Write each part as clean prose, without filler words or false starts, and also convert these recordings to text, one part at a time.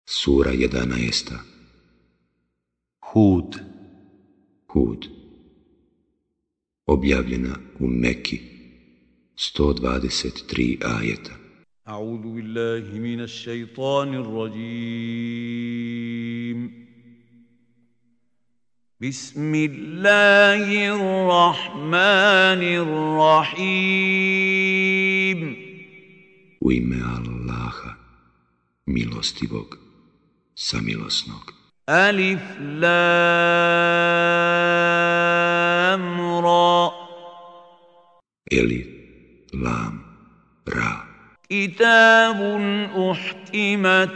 Sura 11. Hud. Hud. Objavljena u Meki, 123 ajeta. A'udhu billahi minash shaitanir rajim. Bismillahirrahmanirrahim. U ime Allaha, milostivog, samilosnog. Alif Lam Ra. Elif, Lam, Ra. Kitabun uhkimat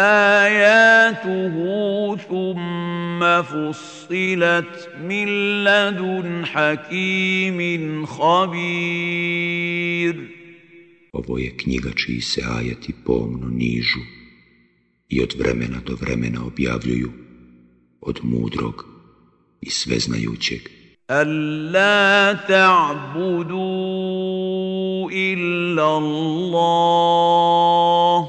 ayatuhu thumma fussilat min ladun hakimin khabir. Ovo je knjiga čiji se ajeti pomno nižu i od vremena do vremena objavljuju od mudrog i sveznajućeg. Alla ta'budu illa Allah,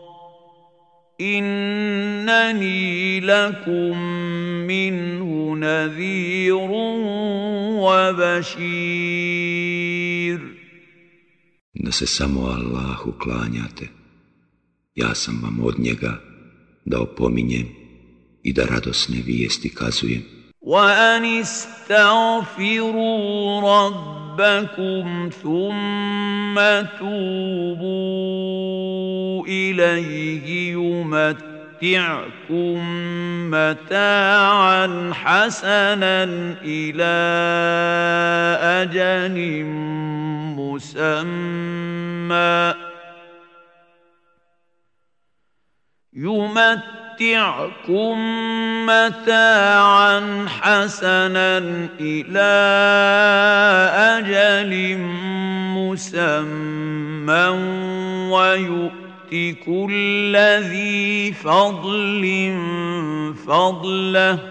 innani lakum minhu nadhirun wa bashir. Da se samo Allahu klanjate, ja sam vam od njega da opominjem i da radosne vijesti kazujem. وَأَنِ اسْتَغْفِرُوا رَبَّكُمْ ثُمَّ تُوبُوا إِلَيْهِ يُمَتِّعْكُم مَّتَاعًا حَسَنًا إِلَىٰ أَجَلٍ مُّسَمًّى يُمَتِّعْكُم مَّتَاعًا حَسَنًا إِلَىٰ أَجَلٍ مُّسَمًّى وَيُؤْتِ كُلَّ ذِي فَضْلٍ فَضْلَهُ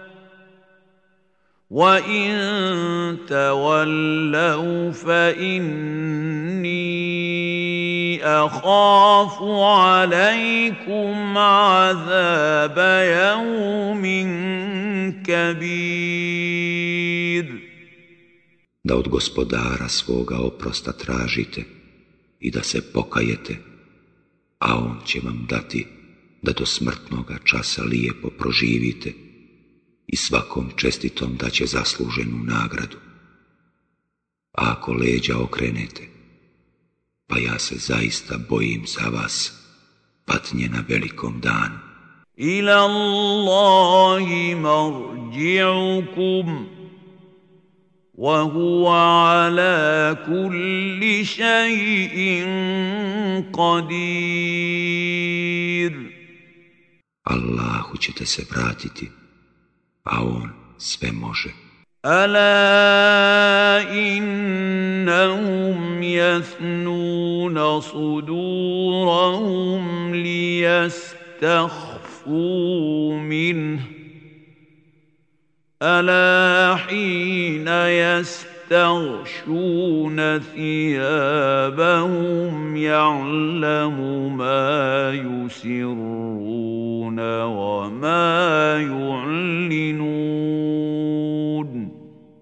وَإِن تَوَلَّوْا فَإِنِّي أَخَافُ عَلَيْكُمْ عَذَابَ يَوْمٍ كَبِيرٍ. Da od gospodara svoga oprosta tražite i da se pokajete, a on će vam dati da do smrtnoga časa lijepo proživite i svakom čestitom daće zasluženu nagradu. A ako leđa okrenete, pa ja se zaista bojim za vas patnje na velikom danu. Ila Allahi marji'ukum wa huwa ala kulli shay'in qadir. Allahu ćete se vratiti, a on sve može. ألا إنهم يثنون صدورهم ليستخفوا منه ألا حين يستغشون ثيابهم يعلم ما يسرون وما يعلنون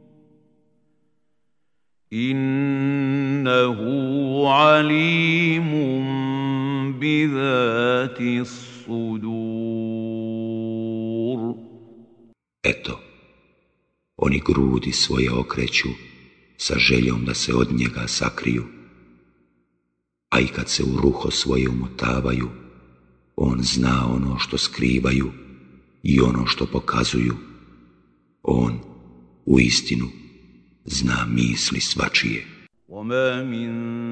إنه عليم بذات الصدور. Eto, oni grudi svoje okreću sa željom da se od njega sakriju, a i kad se u ruho svoje umotavaju, on zna ono što skrivaju i ono što pokazuju. On, u istinu, zna misli svačije. وَمَا مِن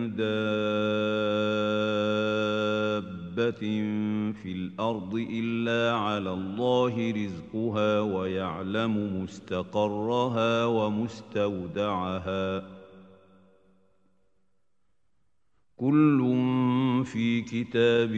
دَابَّةٍ فِي الْأَرْضِ إِلَّا عَلَى اللَّهِ رِزْقُهَا وَيَعْلَمُ مُسْتَقَرَّهَا وَمُسْتَوْدَعَهَا كُلٌّ فِي كِتَابٍ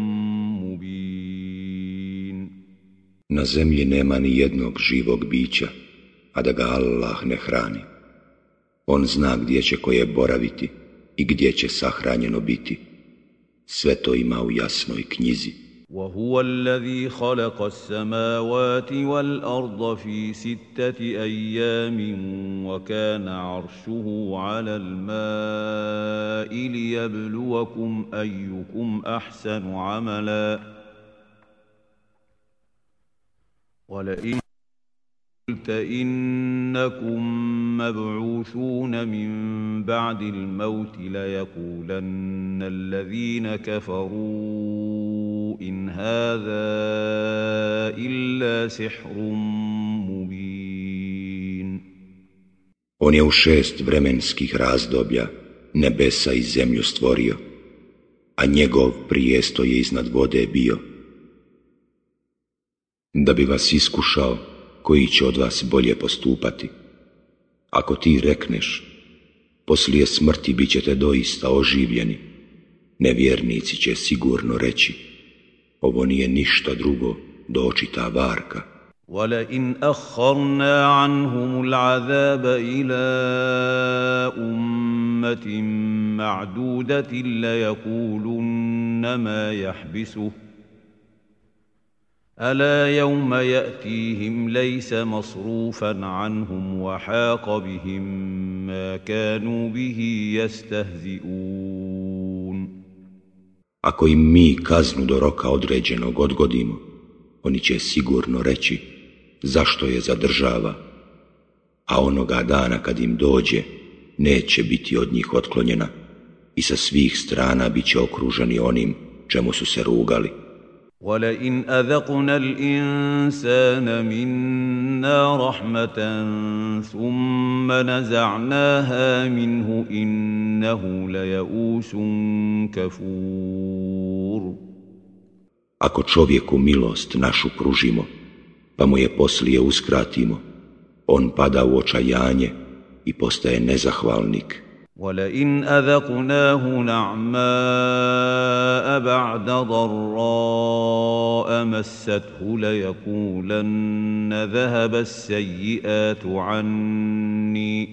مُبِينٍ. Na zemlji nema ni jednog živog bića, a da ga Allah ne hrani. On zna gdje će koje boraviti i gdje će sahranjeno biti. Sve to ima u jasnoj knjizi. وهو الذي خلق السماوات والأرض في 6 أيام وكان عرشه على الماء ليبلوكم أيكم أحسن عملا ولئن قلت إنكم مبعوثون من بعد الموت ليقولن الذين كفروا إن هذا إلا سحر مبين. On je u 6 vremenskih razdoblja nebesa i zemlju stvorio, a njegov prijestoj je iznad vode bio. Da bi vas iskušao, koji će od vas bolje postupati. Ako ti rekneš, poslije smrti bit ćete doista oživljeni, nevjernici će sigurno reći, ovo nije ništa drugo do očita varka. وَلَئِنْ أَخَّرْنَا عَنْهُمُ الْعَذَابَ إِلَىٰ أُمَّةٍ مَّعْدُودَةٍ لَيَقُولُنَّ مَا يَحْبِسُهُ ألا يوم يأتيهم ليس مصروفا عنهم وحاق بهم ما كانوا به يستهزئون. Ako im mi kaznu do roka određenog odgodimo, oni će sigurno reći zašto je zadržava, a onoga dana kad im dođe neće biti od njih otklonjena i sa svih strana bit će okruženi onim čemu su se rugali. وَلَئِنْ أَذَقْنَا الْإِنسَانَ مِنَّا رَحْمَةً ثُمَّ نَزَعْنَاهَا مِنْهُ إِنَّهُ لَيَئُوسٌ كَفُورٌ. Ako čovjeku milost našu pružimo, pa mu je poslije uskratimo, on pada u očajanje i postaje nezahvalnik. وَلَئِنْ أَذَقْنَاهُ نَعْمَاءَ بَعْدَ ضَرَّاءَ مَسَّتْهُ لَيَقُولَنَّ ذَهَبَ السَّيِّئَاتُ عَنِّي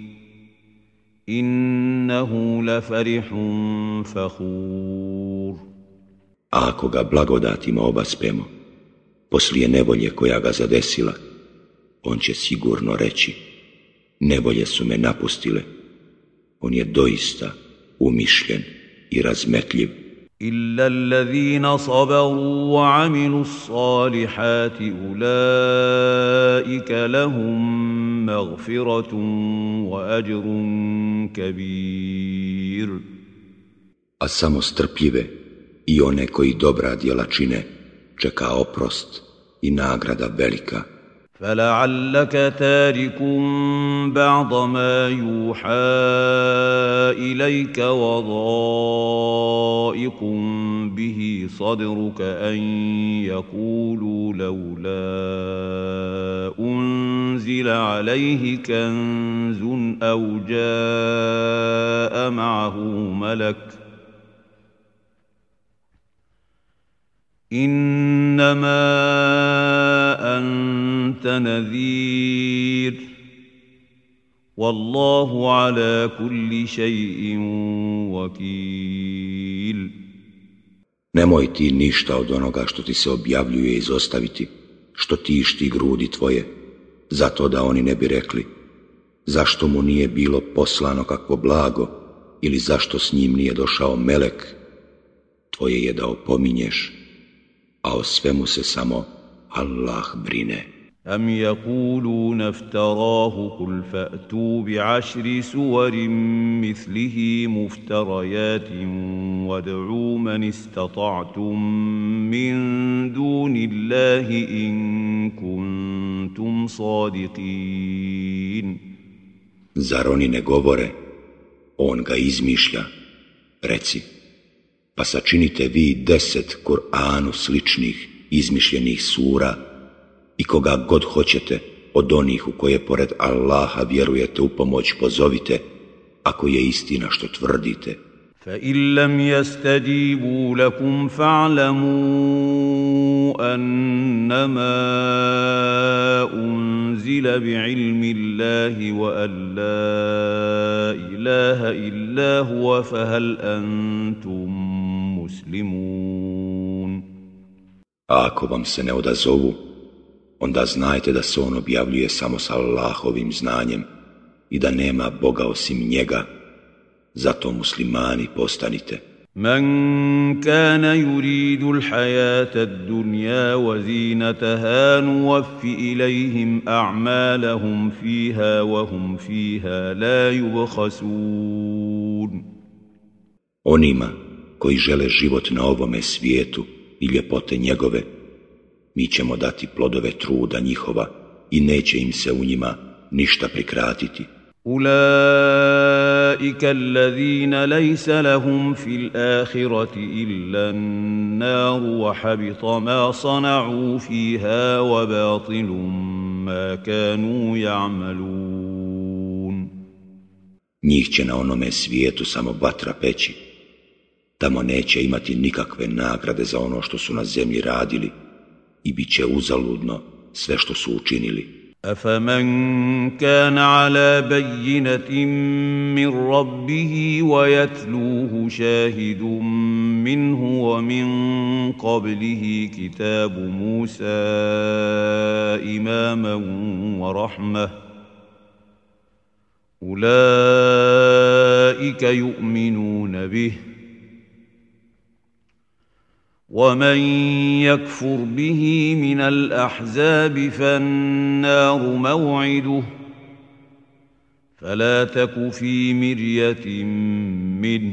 إِنَّهُ لَفَرِحٌ فَخُورٌ. A ako ga blagodatima obaspemo, poslije nevolje koja ga zadesila, on će sigurno reći, nevolje su me napustile. On je doista umišljen i razmetljiv. إِلَّا الَّذِينَ صَبَرُوا وَعَمِلُوا الصَّالِحَاتِ أُولَئِكَ لَهُم مَّغْفِرَةٌ وَأَجْرٌ كَبِيرٌ. A samo strpljive i one koji dobra djela čine čeka oprost i nagrada velika. فَلَعَلَّكَ تَارِكٌ بَعْضَ مَا يُوحَىٰ إِلَيْكَ وَضَائِقٌ بِهِ صَدْرُكَ أَن يَقُولُوا لَوْلَا أُنزِلَ عَلَيْهِ كَنزٌ أَوْ جَاءَ مَعَهُ مَلَكٌ إِنَّمَا أَنتَ نَذِيرٌ وَاللَّهُ عَلَى كُلِّ شَيْءٍ وَكِيلٌ. Nemoj ti ništa od onoga što ti se objavljuje izostaviti, što tišti grudi tvoje, zato da oni ne bi rekli, zašto mu nije bilo poslano kakvo blago ili zašto s njim nije došao melek. Tvoje je da opominješ, a o svemu se samo Allah brine. أَمْ يَقُولُونَ افْتَرَاهُ قُلْ فَأْتُوا بِعَشْرِ سُوَرٍ مِثْلِهِ مُفْتَرَيَاتٍ وَادْعُوا مَنِ اسْتَطَعْتُم مِّن دُونِ اللَّهِ إِن كُنتُمْ صَادِقِينَ. Zar oni ne govore, on ga izmišlja? Reci, pa sačinite vi 10 Kur'anu sličnih izmišljenih sura i koga god hoćete od onih u koje pored Allaha vjerujete u pomoć pozovite, ako je istina što tvrdite. فَإِن لَّمْ يَسْتَجِيبُوا لَكُمْ فَاعْلَمُوا أَنَّمَا أُنزِلَ بِعِلْمِ اللَّهِ وَأَن لَّا إِلَٰهَ إِلَّا هُوَ فَهَلْ أَنتُم مُّسْلِمُونَ. A ako vam se ne odazovu, onda znajte da se on objavljuje samo sa Allahovim znanjem i da nema Boga osim njega, zato muslimani postanite. من كان يريد الحياة الدنيا وزينتها نوف إليهم أعمالهم فيها وهم فيها لا يبخسون. Onima koji žele život na ovome svijetu i ljepote njegove, mi ćemo dati plodove truda njihova i neće im se u njima ništa prikratiti. أولئك الذين ليس لهم في الآخرة إلا النار وحبط ما صنعوا فيها وباطل ما كانوا يعملون. Njih će na onome svijetu samo vatra peći. Tamo neće imati nikakve nagrade za ono što su na zemlji radili i bit će uzaludno sve što su učinili. أفمن كان على بينة من ربه ويتلوه شاهد منه ومن قبله كتاب موسى إماما ورحمة أولئك يؤمنون به ومن يكفر به من الأحزاب فالنار موعده فلا تك في مرية منه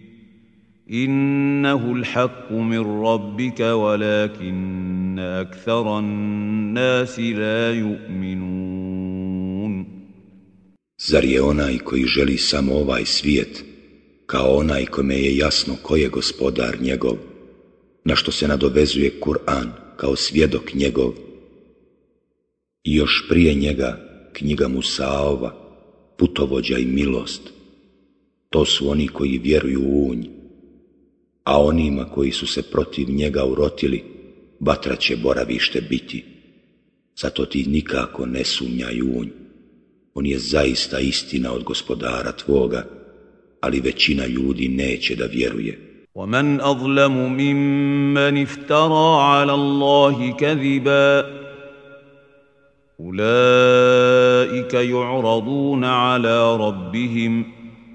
إنه الحق من ربك ولكن أكثر الناس لا يؤمنون. Zar je onaj koji želi samo ovaj svijet, kao onaj kome je jasno ko je gospodar njegov, na što se nadovezuje Kur'an kao svjedok njegov, i još prije njega knjiga Musaova, putovođa i milost, to su oni koji vjeruju u unj, a onima koji su se protiv njega urotili, vatra će boravište biti. Zato ti nikako ne sumnjaj u unj, on je zaista istina od gospodara tvoga, ali većina ljudi neće da vjeruje. ومن أظلم ممن افترى على الله كذبا أولئك يعرضون على ربهم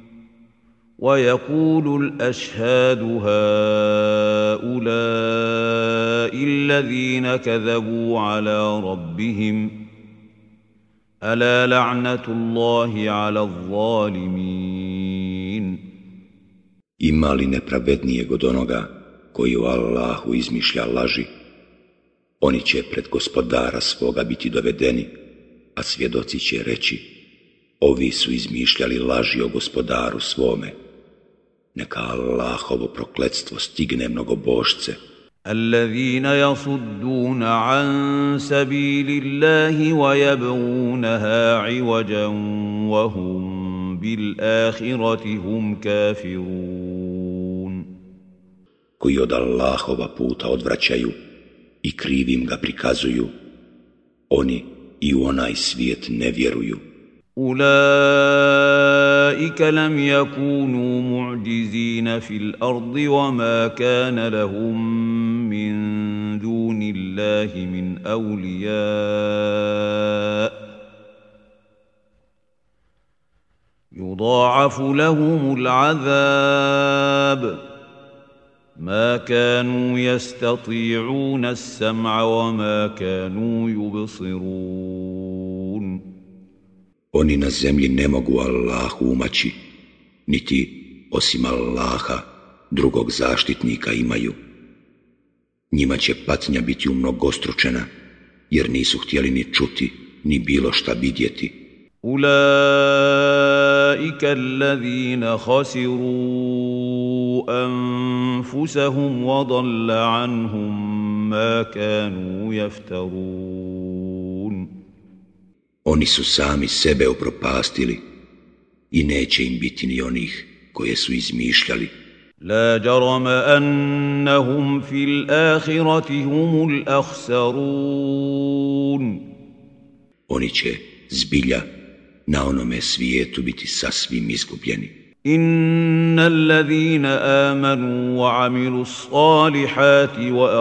ويقول الأشهاد هؤلاء الذين كذبوا على ربهم ألا لعنة الله على الظالمين. Ima li nepravednijeg od onoga koji u Allahu izmišlja laži? Oni će pred gospodara svoga biti dovedeni, a svjedoci će reći: ovi su izmišljali laži o gospodaru svome. Neka Allahovo prokletstvo stigne mnogobožce. الذين يصدون عن سبيل الله ويبغونها عوجا وهم بالآخرة هم كافرون. Koji od Allahova puta odvraćaju i krivim ga prikazuju, oni i u onaj svijet ne vjeruju. أولئك لم يكونوا معجزين في الأرض وما كان لهم من دون الله من أولياء يضاعف لهم العذاب ما كانوا يستطيعون السمع وما كانوا يبصرون. Oni na zemlji ne mogu Allahu umaći, niti osim Allaha drugog zaštitnika imaju. Njima će patnja biti umnogostručena, jer nisu htjeli ni čuti, ni bilo šta vidjeti. Ulaika allazina khasiru anfusahum wa dalla anhum ma kanu yaftarun. Oni su sami sebe upropastili i neće im biti ni onih koje su izmišljali. La jarama annahum fil ahirati humul akhsarun. Oni će zbilja na onome svijetu biti sasvim izgubljeni. إن الذين آمنوا وعملوا الصالحات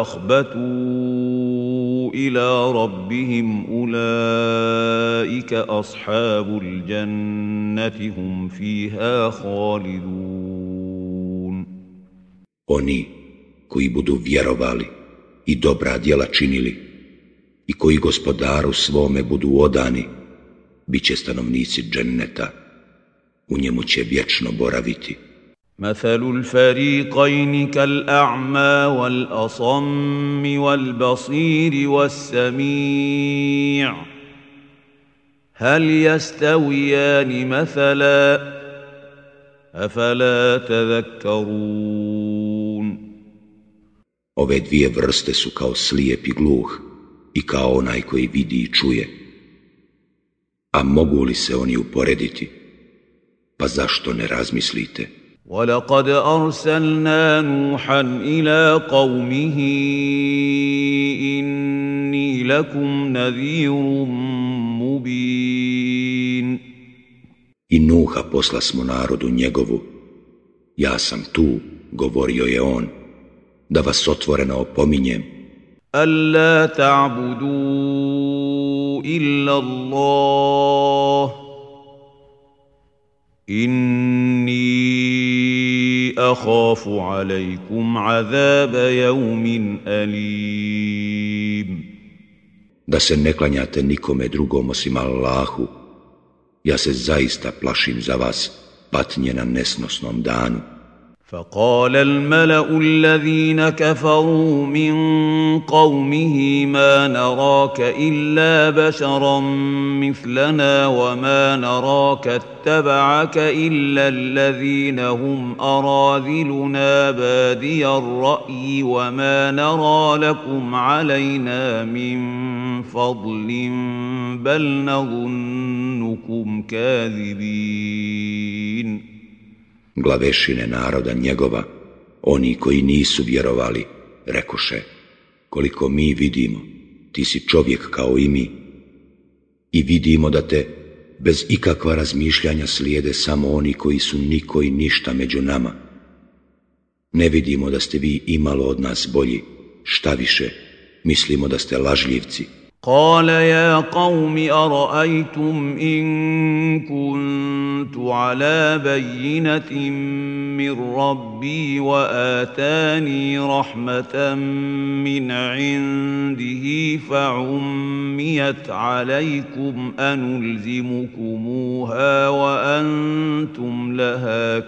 وأخبتوا إلى ربهم أولئك أصحاب الجنة هم فيها خالدون. Oni koji budu vjerovali i dobra djela činili i koji gospodaru svome budu odani, bit će stanovnici dženneta, u njemu će vječno boraviti. مثل الفريقين كالأعمى والأصم والبصير والسميع هل يستويان مثلا أفلا تذكرون. Ove dvije vrste su kao slijep i gluh i kao onaj koji vidi i čuje. A mogu li se oni uporediti? Pa zašto ne razmislite? وَلَقَدْ أَرْسَلْنَا نُوحًا إِلَىٰ قَوْمِهِ إِنِّي لَكُمْ نَذِيرٌ مُبِينٌ. I Nuha poslasmo narodu njegovu. Ja sam tu, govorio je on, da vas otvoreno opominjem. أَلَّا تَعْبُدُوا إِلَّا اللَّهَ إِنِّي أَخَافُ عَلَيْكُمْ عَذَابَ يَوْمٍ أَلِيمٍ. Da se ne klanjate nikome drugom osim Allahu, ja se zaista plašim za vas patnje na nesnosnom danu. فقال الملأ الذين كفروا من قومه ما نراك إلا بشرا مثلنا وما نراك اتبعك إلا الذين هم أراذلنا بادي الرأي وما نرى لكم علينا من فضل بل نظنكم كاذبين. Glavešine naroda njegova, oni koji nisu vjerovali, rekoše, koliko mi vidimo, ti si čovjek kao i mi, i vidimo da te bez ikakva razmišljanja slijede samo oni koji su niko i ništa među nama. Ne vidimo da ste vi imalo od nas bolji, šta više, mislimo da ste lažljivci. قال يا قوم أرأيتم إن كنت على بينة من ربي وآتاني رحمة من عنده فعميت عليكم أنلزمكموها وأنتم لها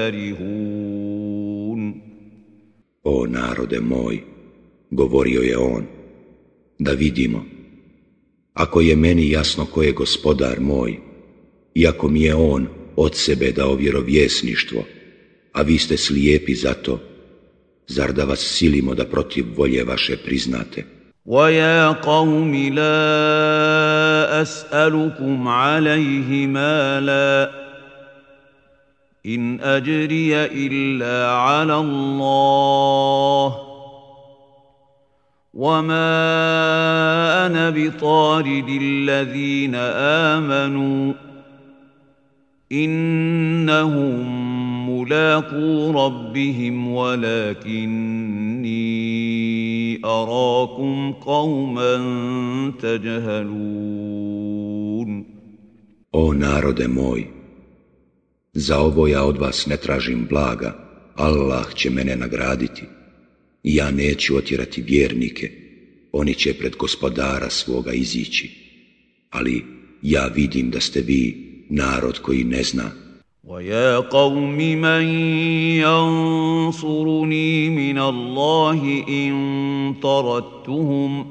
كارهون. O narode moj, govorio je on, da vidimo. Ako je meni jasno ko je gospodar moj, i ako mi je on od sebe dao vjerovjesništvo, a vi ste slijepi za to, zar da vas silimo da protiv volje vaše priznate? وَيَا قَوْمِ لَا أَسْأَلُكُمْ عَلَيْهِ مَالًا إِنْ أَجْرِيَ إِلَّا عَلَى اللَّهِ وَمَا أَنَا بِطَارِدِ الَّذِينَ آمَنُوا إِنَّهُمْ مُلَاقُو رَبِّهِمْ وَلَكِنِّي أَرَاكُمْ قَوْمًا تَجْهَلُونَ. O narode moj, za ovo ja od vas ne tražim blaga, Allah će mene nagraditi. I ja neću otjerati vjernike, oni će pred gospodara svoga izići. Ali ja vidim da ste vi narod koji ne zna. وَيَا قَوْمِ مَنْ يَنْصُرُنِي مِنَ اللَّهِ إِنْ طَرَدتُّهُمْ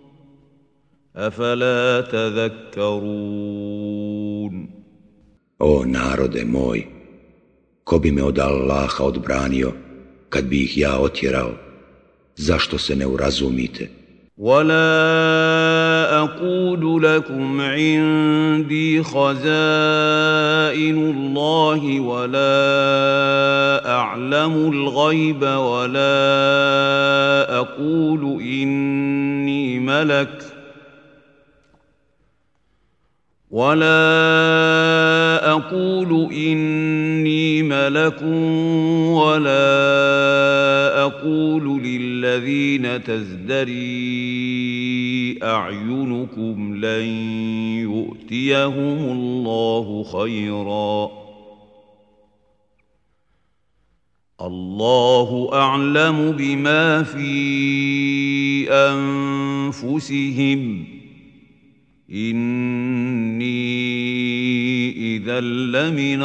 أَفَلَا تَذَكَّرُونَ. O narode moj, ko bi me od Allaha odbranio kad bi ih ja otjerao? Zašto se ne urazumite? وَلَا أَقُولُ لَكُمْ عِنْدِي خَزَائِنُ اللَّهِ وَلَا أَعْلَمُ الْغَيْبَ وَلَا أَقُولُ إِنِّي مَلَكٌ وَلَا أقول إني ملك ولا أقول للذين تزدري أعينكم لن يؤتيهم الله خيرا الله أعلم بما في أنفسهم إني إذا لمن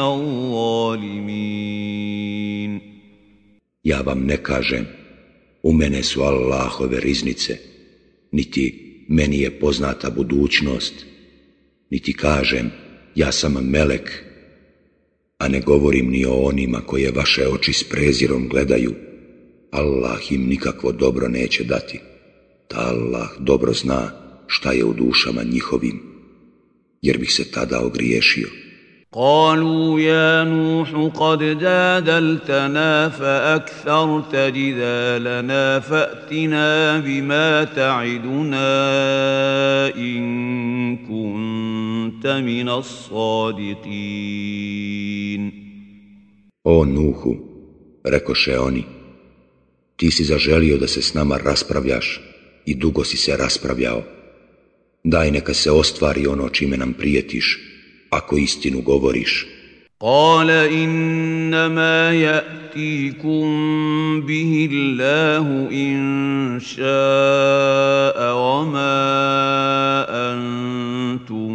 الظالمين. Ja vam ne kažem, u mene su Allahove riznice, niti meni je poznata budućnost, niti kažem, ja sam melek, a ne govorim ni o onima koje vaše oči s prezirom gledaju. Allah im nikakvo dobro neće dati. Ta Allah dobro zna šta je u dušama njihovim, jer bih se tada ogriješio. قالوا يا نوح قد جادلتنا فأكثرت جدالنا فأتنا بما تعدنا إن كنت من الصادقين. O Nuhu, rekoše oni, ti si zaželio da se s nama raspravljaš i dugo si se raspravljao. Daj neka se ostvari ono čime nam prijetiš, ako istinu govoriš. قال إنما يأتيكم به الله إن شاء وما أنتم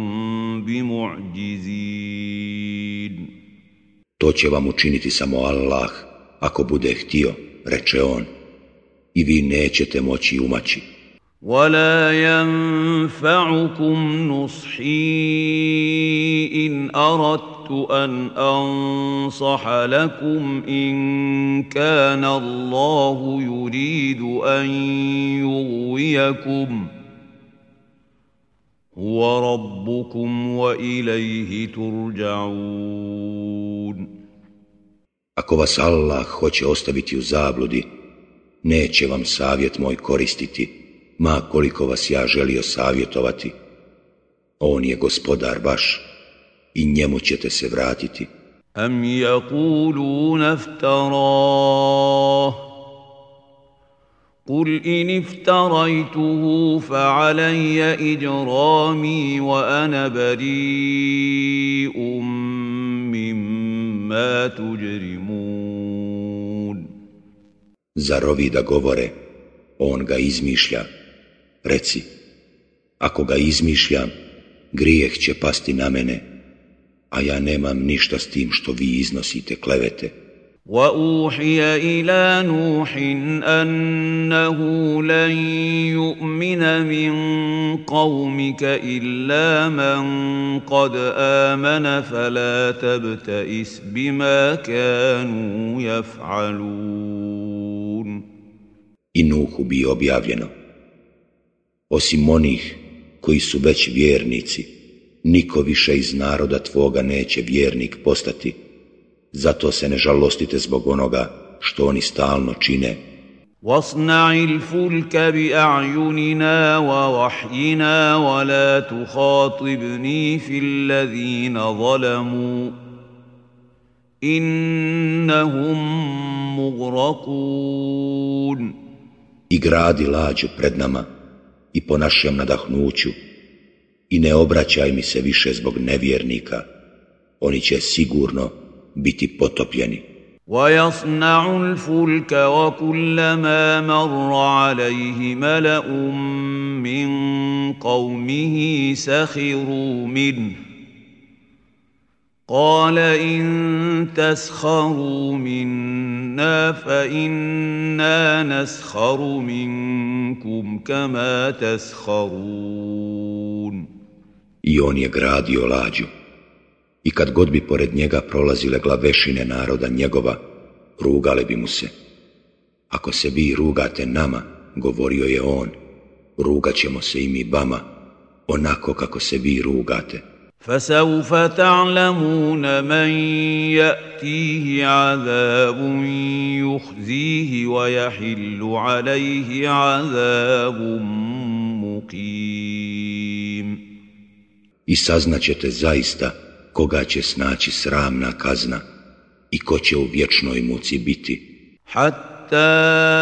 بمعجزين. To će vam učiniti samo Allah, ako bude htio, reče on, i vi nećete moći umaći. ولا ينفعكم نصحي إن أردت أن أنصح لكم إن كان الله يريد أن يغويكم هو ربكم وإليه ترجعون. Ako vas Allah hoće ostaviti u zabludi, neće vam savjet moj koristiti, ma koliko vas ja želio savjetovati. On je gospodar vaš i njemu ćete se vratiti. Am yaquluna iftarah Qul in iftaraytuhu fa'alayya ijrami wa ana bari'un mimma tujrimun. Zar ovi da govore, on ga izmišlja? Reci, ako ga izmišljam, grijeh će pasti na mene, a ja nemam ništa s tim što vi iznosite klevete. وَأُوحِيَ إِلَى نُوحٍ أَنَّهُ لَن يُؤْمِنَ مِن قَوْمِكَ إِلَّا مَن قَدْ آمَنَ فَلَا تَبْتَئِسْ بِمَا كَانُوا يَفْعَلُونَ. I Nuhu bi objavljeno, osim onih koji su već vjernici, niko više iz naroda tvoga neće vjernik postati. Zato se ne žalostite zbog onoga što oni stalno čine. وَاصْنَعِ الْفُلْكَ بِأَعْيُنِنَا وَوَحْيِنَا وَلَا تُخَاطِبْنِي فِي الَّذِينَ ظَلَمُوا إِنَّهُمْ مُغْرَقُونَ. I gradi lađu pred nama i po našem nadahnuću i ne obraćaj mi se više zbog nevjernika, oni će sigurno biti potopljeni. وَيَصْنَعُ الْفُلْكَ وَكُلَّمَا مَرَّ عَلَيْهِ مَلَأٌ مِّن قَوْمِهِ سَخِرُوا مِنْهُ قَالَ إِن تَسْخَرُوا مِنَّا فَإِنَّا نَسْخَرُ مِنكُمْ كَمَا تَسْخَرُونَ. I on je gradio lađu. I kad god bi pored njega prolazile glavešine naroda njegova, rugale bi mu se. Ako se vi rugate nama, govorio je on, rugat ćemo se i mi vama, onako kako se vi rugate. فَسَوْفَ تَعْلَمُونَ مَنْ يَأْتِيهِ عَذَابٌ يُخْزِيهِ وَيَحِلُّ عَلَيْهِ عَذَابٌ مُقِيمٌ. I saznaćete zaista koga će snaći sramna kazna i ko će u vječnoj muci biti. حتى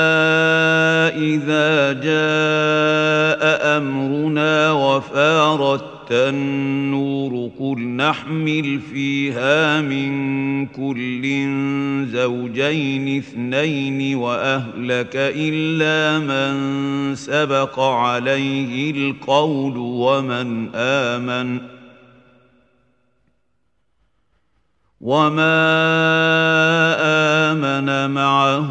إذا جاء أمرنا وفارت النور قل نحمل فيها من كل زوجين اثنين وأهلك إلا من سبق عليه القول وما آمن معه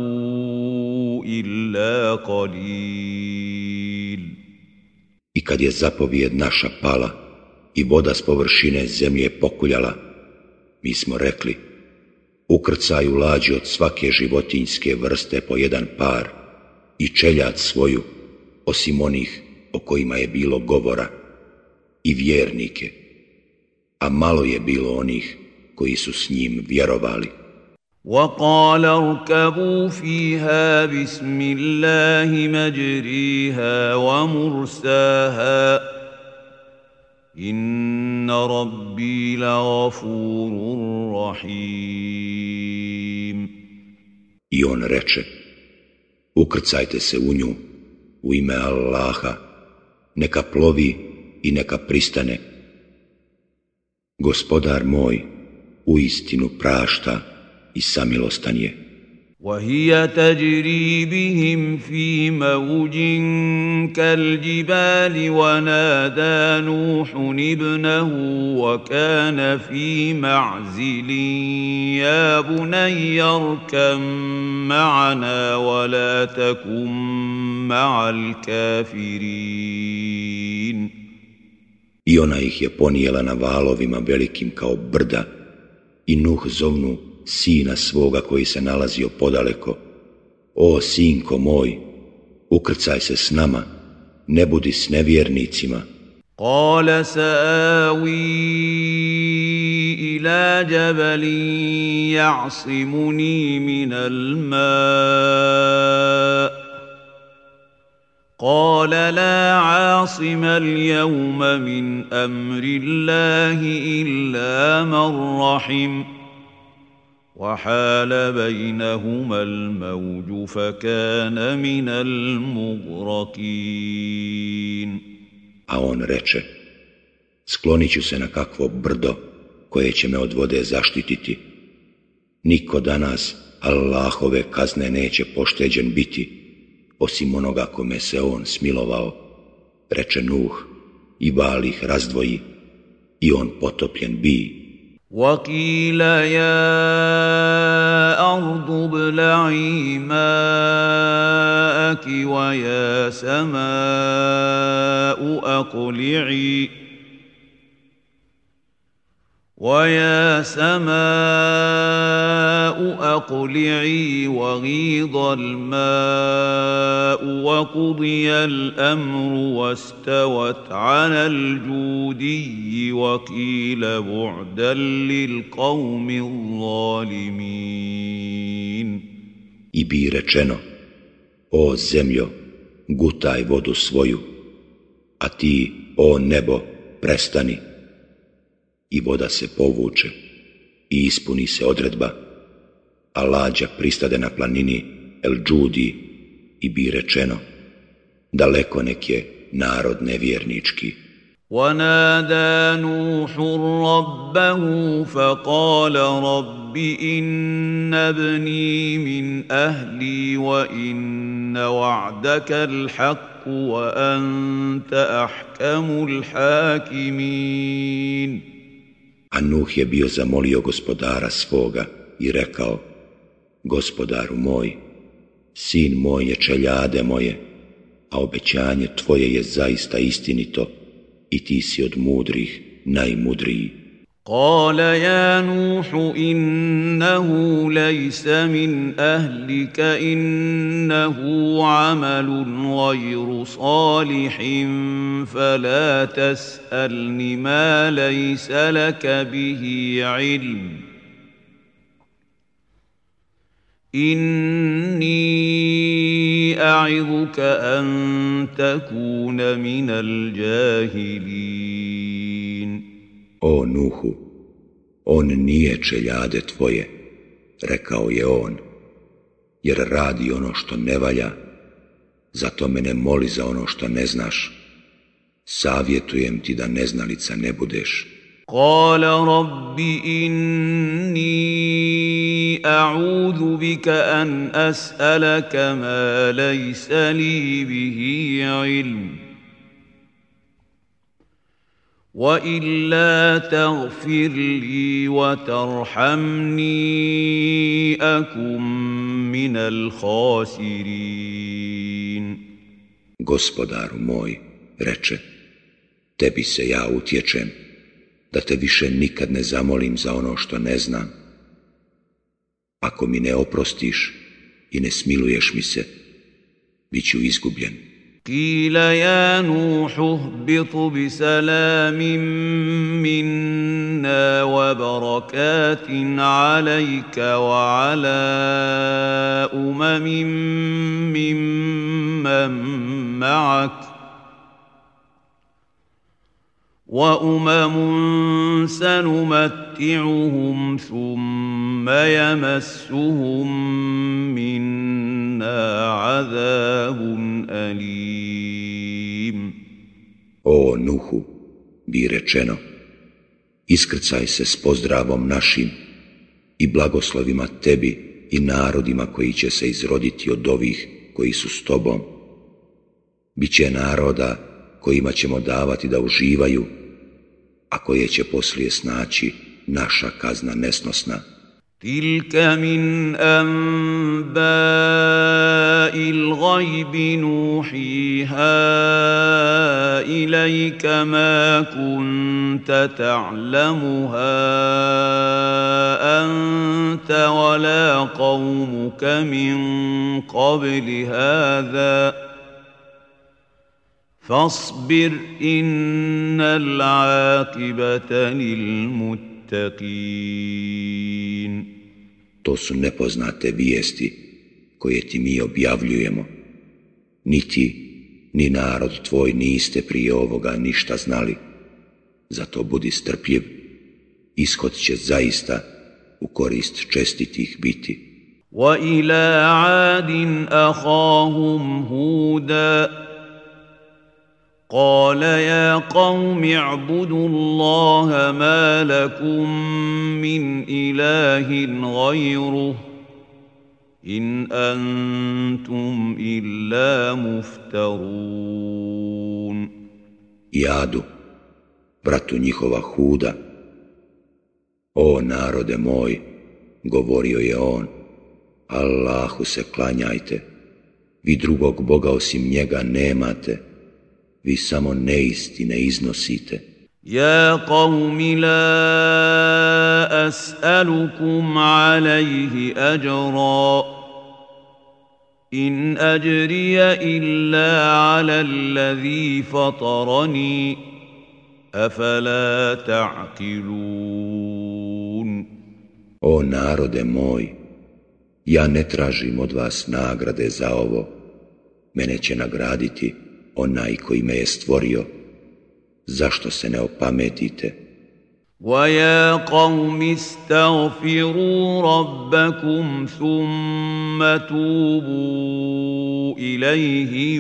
إلا قليل. I kad je zapovijed naša pala i voda s površine zemlje pokuljala, mi smo rekli, ukrcaju lađi od svake životinjske vrste po jedan par i čeljad svoju, osim onih o kojima je bilo govora, i vjernike, a malo je bilo onih koji su s njim vjerovali. وقال اركبوا فيها بسم الله مجريها ومرساها إن ربي لغفور رحيم. I on reče, ukrcajte se u nju u ime Allaha, neka plovi i neka pristane. Gospodar moj uistinu prašta i samilostan je. وهي تجري بهم في موج كالجبال ونادى نوح ابنه وكان في معزل يا بني اركب معنا ولا تكن مع الكافرين. I ona ih je ponijela na valovima velikim kao brda, i Nuh zovnu sina svoga koji se nalazio podaleko, o sinko moj, ukrcaj se s nama, ne budi s nevjernicima. قال سآوي إلى جبل يعصمني من الماء قال لا عاصم اليوم من أمر الله إلا من رحم وحال بينهما الموج فكان من المغرقين. A on reče, sklonit ću se na kakvo brdo koje će me od vode zaštititi. Niko danas Allahove kazne neće pošteđen biti, osim onoga kome se on smilovao, reče Nuh, i val ih razdvoji, i on potopljen bi. وقيل يا أرض ابلعي ماءك ويا سماء أقلعي وغيض الماء وقضي الأمر واستوت على الجودي وقيل بعدا للقوم الظالمين. I bi rečeno, o zemljo, gutaj vodu svoju, a ti, o nebo, prestani. I voda se povuče i ispuni se odredba, a lađa pristade na planini El Džudi i bi rečeno, daleko nek je narod nevjernički. ونادى نوح ربه فقال رب إن ابني من أهلي وإن وعدك الحق وأنت أحكم الحاكمين. A Nuh je bio zamolio gospodara svoga i rekao, gospodaru moj, sin moj je čeljade moje, a obećanje tvoje je zaista istinito i ti si od mudrih najmudriji. قال يا نوح إنه ليس من أهلك إنه عمل غير صالح فلا تسألني ما ليس لك به علم إني أعظك أن تكون من الجاهلين. O Nuhu, On nije čeljade tvoje, rekao je on, jer radi ono što ne valja, zato me ne moli za ono što ne znaš. Savjetujem ti da neznalica ne budeš. قال رب إني أعوذ بك أن أسألك ما ليس لي به علم وإلا تغفر لي وترحمني أكن من الخاسرين. Gospodaru moj, reče, tebi se ja utječem, da te više nikad ne zamolim za ono što ne znam. Ako mi ne oprostiš i ne smiluješ mi se, bit ću izgubljen. قيل يا نوح اهبط بسلام منا وبركات عليك وعلى ممن معك وأمم سنمتعهم ثم يمسهم منا عذاب أليم. O Nuhu, bi rečeno, iskrcaj se s pozdravom našim i blagoslovima tebi i narodima koji će se izroditi od ovih koji su s tobom. Biće naroda kojima ćemo davati da uživaju, a koje će poslije snaći naša kazna nesnosna. تلك من أنباء الغيب نوحيها إليك ما كنت تعلمها أنت ولا قومك من قبل هذا فاصبر إن العاقبة للمتقين. To su nepoznate vijesti koje ti mi objavljujemo. Ni ti, ni narod tvoj niste prije ovoga ništa znali. Zato budi strpljiv, ishod će zaista u korist čestitih biti. وَإِلَى عَادٍ أَخَاهُمْ هُودًا قال يا قوم اعبدوا الله ما لكم من إله غيره إن أنتم إلا مفترون. Jadu, bratu njihova Huda, o narode moj, govorio je on, Allahu se klanjajte, vi drugog Boga osim njega nemate, vi samo neistine iznosite. يا قوم لا أسألكم عليه أجرا إن أجري إلا على الذي فطرني أفلا تعقلون. O narode moj, ja ne tražim od vas nagrade za ovo, mene će nagraditi onaj koji me je stvorio. Zašto se ne opametite? وَيَا قَوْمِ اسْتَغْفِرُوا رَبَّكُمْ ثُمَّ تُوبُوا إِلَيْهِ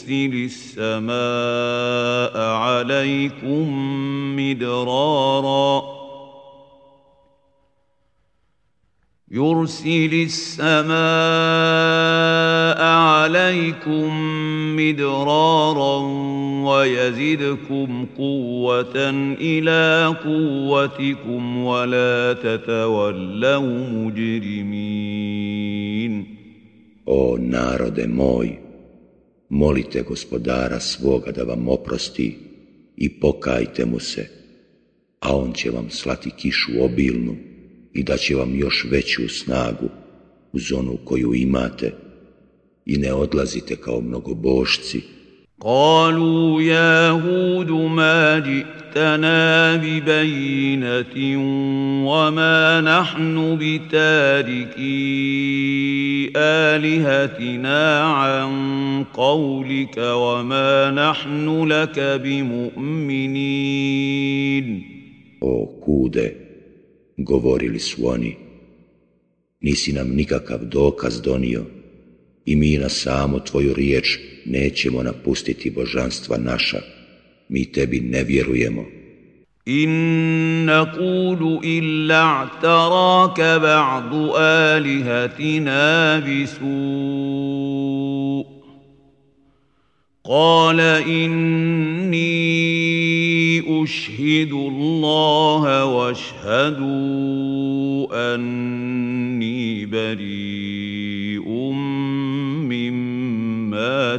يُرْسِلِ السَّمَاءَ عَلَيْكُمْ مِدْرَارًا وَيَزِدْكُمْ قُوَّةً إِلَى قُوَّتِكُمْ وَلَا تَتَوَلَّوْا مُجْرِمِينَ. O narode moj, molite Gospodara svoga da vam oprosti i pokajte mu se, a on će vam slati kišu obilnu i da će vam još veću snagu uz onu koju imate i ne odlazite kao mnogobošci. قالوا يا هود ما جئتنا ببينة وما نحن بتاركي آلهتنا عن قولك وما نحن لك بمؤمنين. O kude, govorili su oni, nisi nam nikakav dokaz donio i mi na samo tvoju riječ nećemo napustiti božanstva naša, mi tebi ne vjerujemo. إن نقول إلا اعتراك بعض آلهتنا بسوء قال إني أشهد الله واشهدوا أني بريء مما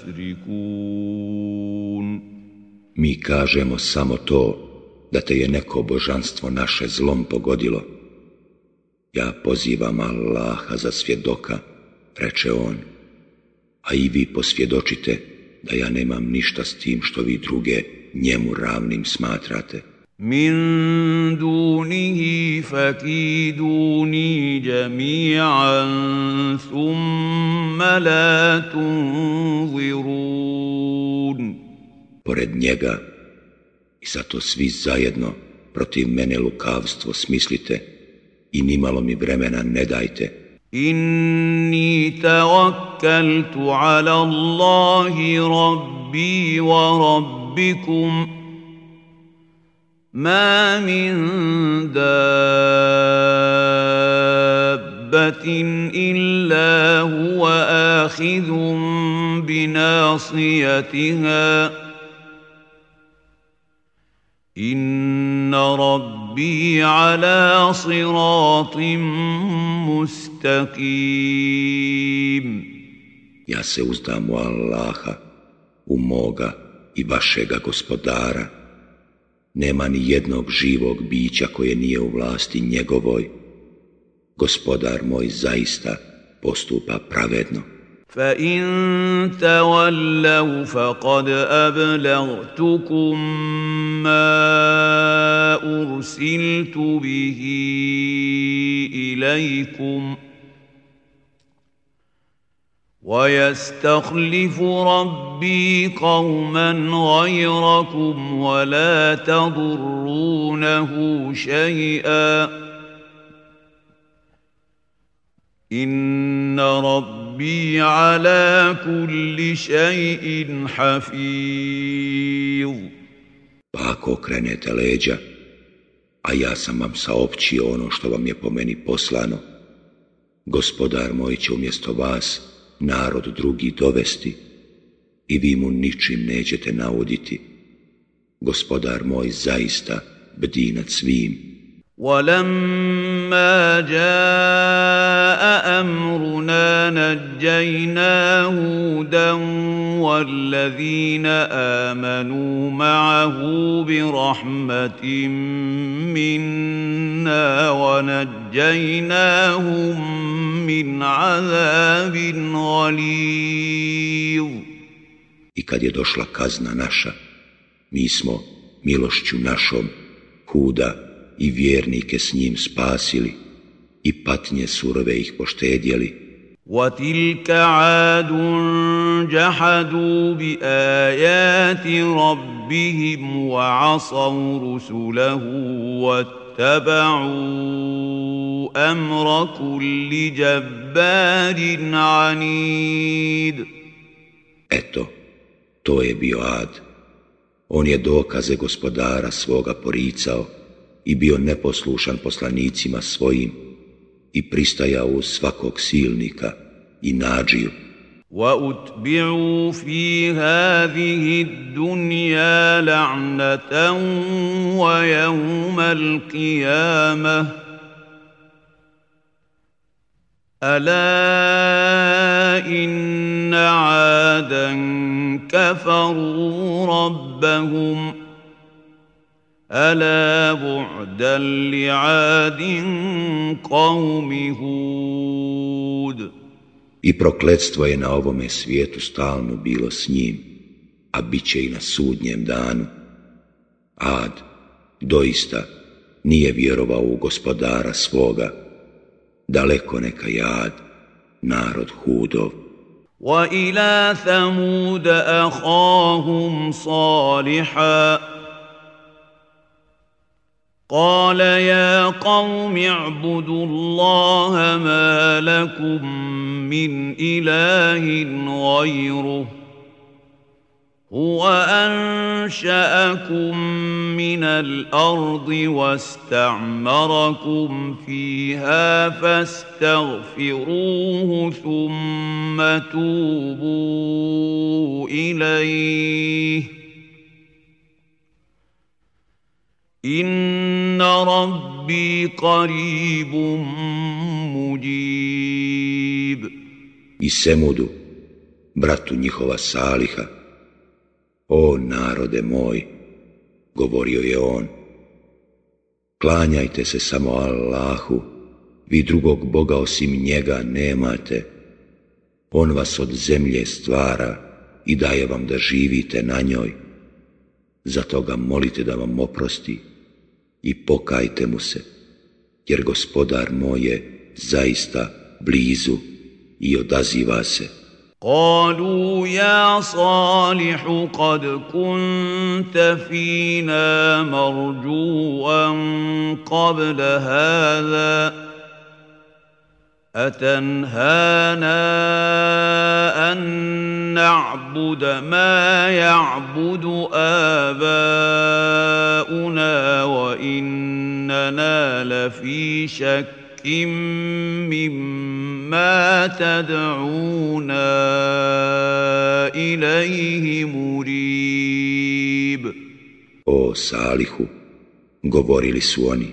تشركون. Mi kažemo samo to, da te je neko božanstvo naše zlom pogodilo. Ja pozivam Allaha za svjedoka, reče on, a i vi posvjedočite da ja nemam ništa s tim što vi druge njemu ravnim smatrate. Min dunihi fakiduni jami'an thumma la tunzirun. Pored njega, i zato svi zajedno protiv mene lukavstvo smislite i nimalo mi vremena ne dajte. Inni tawakkaltu ala Allahi rabbi wa rabbikum ma min dabbatin illa huwa akhidhun binasiyatiha Inna rabbi ala siratim mustaqim. Ja se uzdam u Allaha, u moga i vašega gospodara. Nema ni jednog živog bića koje nije u vlasti njegovoj. Gospodar moj zaista postupa pravedno. فَإِن تَوَلَّوْا فَقَدْ أَبْلَغْتُكُم مَّا أُرْسِلْتُ بِهِ إِلَيْكُمْ وَيَسْتَخْلِفُ رَبِّي قَوْمًا غَيْرَكُمْ وَلَا تَضُرُّونَهُ شَيْئًا إِنَّ رَبِّي عَلَى كُلِّ شَيْءٍ حَفِيظٌ. Pa ako okrenete leđa, a ja sam vam saopćio ono što vam je po meni poslano, gospodar moj će umjesto vas narod drugi dovesti i vi mu ničim nećete nauditi. Gospodar moj zaista bdi nad svim. وَلَمَّا جَاءَ أَمْرُنَا نَجَّيْنَا هُودًا وَالَّذِينَ آمَنُوا مَعَهُ بِرَحْمَةٍ مِّنَّا وَنَجَّيْنَاهُم مِّنْ عَذَابٍ غَلِيظٍ. I kad je došla kazna naša, mi smo milošću našom Huda i vjernike s njim spasili i patnje surove ih poštedjeli. وَتِلْكَ عَادٌ جَحَدُوا بِآيَاتِ رَبِّهِمْ وَعَصَوْا رُسُلَهُ وَاتَّبَعُوا أَمْرَ كُلِّ جَبَّارٍ عَنِيدٍ. Eto, to je bio Ad. On je dokaze gospodara svoga poricao i bio neposlušan poslanicima svojim i pristajao uz svakog silnika i nadžiju. وَأُتْبِعُوا فِي هَذِهِ الدُّنْيَا لَعْنَةً وَيَوْمَ الْقِيَامَةِ أَلَا إِنَّ عَادًا كَفَرُوا رَبَّهُمْ أَلَا بُعْدًا لِعَادٍ قَوْمِ هُودٍ. I prokletstvo je na ovome svijetu stalno bilo s njim, a bit će i na sudnjem danu. Ad doista nije vjerovao u gospodara svoga, daleko neka je Ad, narod Hudov. وَإِلَى ثَمُودَ أَخَاهُمْ صَالِحًا قال يا قوم اعبدوا الله ما لكم من إله غيره هو أنشأكم من الأرض واستعمركم فيها فاستغفروه ثم توبوا إليه إن ربي قريب مجيب. I Semudu, bratu njihova Saliha: O narode moj, govorio je on, klanjajte se samo Allahu, vi drugog Boga osim njega nemate. On vas od zemlje stvara i daje vam da živite na njoj. Zato ga molite da vam oprosti i pokajte mu se, jer Gospodar moj je zaista blizu i odaziva se. قالوا يا صالح قد كنت فينا مرجوا قبل هذا أتنهانا أن نعبد ما يعبد آباؤنا وإننا لفي شك مما تدعونا إليه مريب. O Salihu, govorili su oni,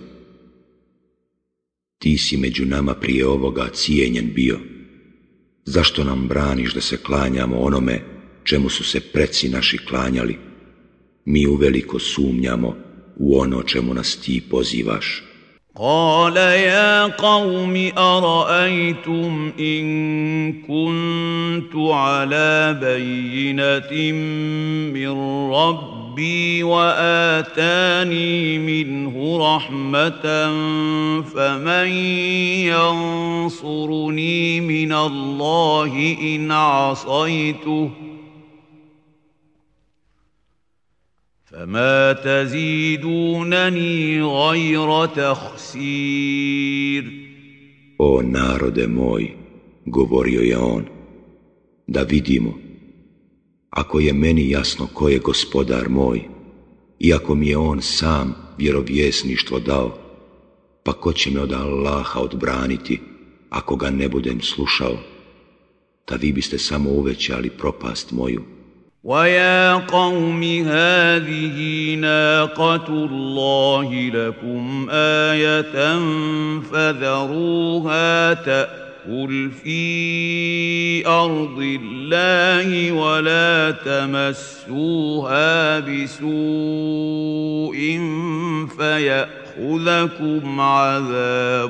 ti si među nama prije ovoga cijenjen bio. Zašto nam braniš da se klanjamo onome čemu su se preci naši klanjali? Mi uveliko sumnjamo u ono čemu nas ti pozivaš. قال يا قوم أرأيتم إن كنت على بينة من ربي وآتاني منه رحمة فمن ينصرني من الله إن عصيته فما تزيدونني غير تخسير. O narode moj, govorio je on, da vidimo, ako je meni jasno ko je Gospodar moj, iako mi je on sam vjerovjesništvo dao, pa ko će me od Allaha odbraniti ako ga ne budem slušao, da vi biste samo uvećali propast moju. وَيَا قَوْمِ هَٰذِهِ نَاقَةُ اللَّهِ لَكُمْ آيَةً فَذَرُوهَا تَأْكُلْ فِي أَرْضِ اللَّهِ وَلَا تَمَسُّوهَا بِسُوءٍ فَيَأْخُذَكُمْ عَذَابٌ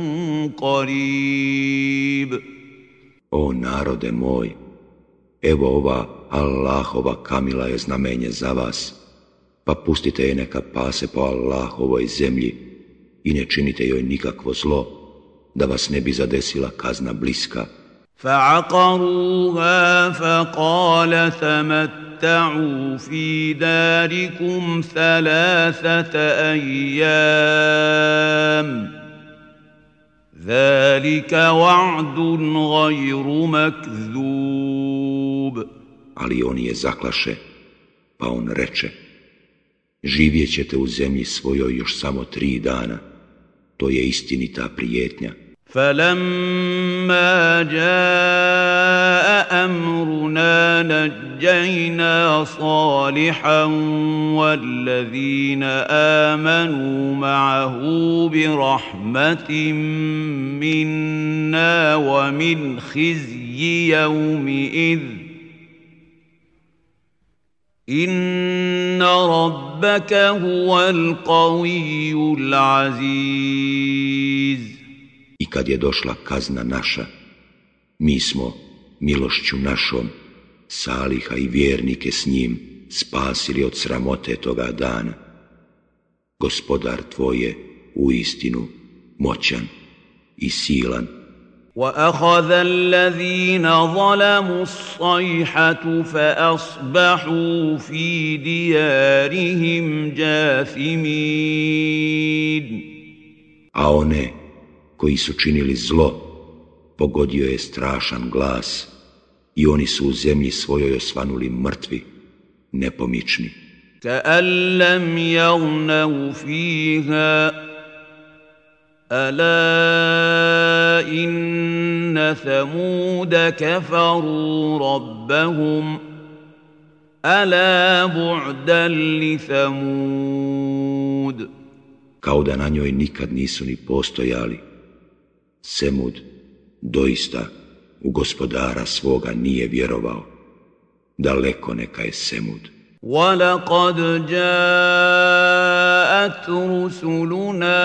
قَرِيبٌ. O narode moj, evo ova Allahova kamila je znamenje za vas, pa pustite je neka pase po Allahovoj zemlji i ne činite joj nikakvo zlo, da vas ne bi zadesila kazna bliska. فَعَقَرُوهَا فَقَالَ تَمَتَّعُوا فِي دَارِكُمْ 3 أَيَّامٍ ذَلِكَ وَعْدٌ غَيْرُ مَكْذُوبٍ. Ali oni je zaklaše, pa on reče, živjet ćete u zemlji svojoj još samo 3 dana, to je istinita prijetnja. فَلَمَّا جَاءَ أَمْرُنَا نَجَّيْنَا صَالِحًا وَالَّذِينَ آمَنُوا مَعَهُ بِرَحْمَةٍ مِنَّا وَمِنْ خِزْيِ يَوْمِئِذٍ إِنَّ رَبَّكَ هُوَ الْقَوِيُّ الْعَزِيزُ. I kad je došla kazna naša, mi smo milošću našom Saliha i vjernike s njim spasili od sramote toga dana. Gospodar tvoj je uistinu moćan i silan. وَأَخَذَ الَّذِينَ ظَلَمُوا الصَّيْحَةُ فَأَصْبَحُوا فِي دِيَارِهِمْ جَاثِمِينَ. A one koji su činili zlo, pogodio je strašan glas i oni su u zemlji svojoj osvanuli mrtvi, nepomični. كأن لم يغنوا فيها ألا إن ثمود كفروا ربهم ألا بعدا لثمود. Kao da na njoj nikad nisu ni postojali. Semud doista u gospodara svoga nije vjerovao. Daleko neka je Semud. وَلَقَدْ جَاءَتْ رُسُلُنَا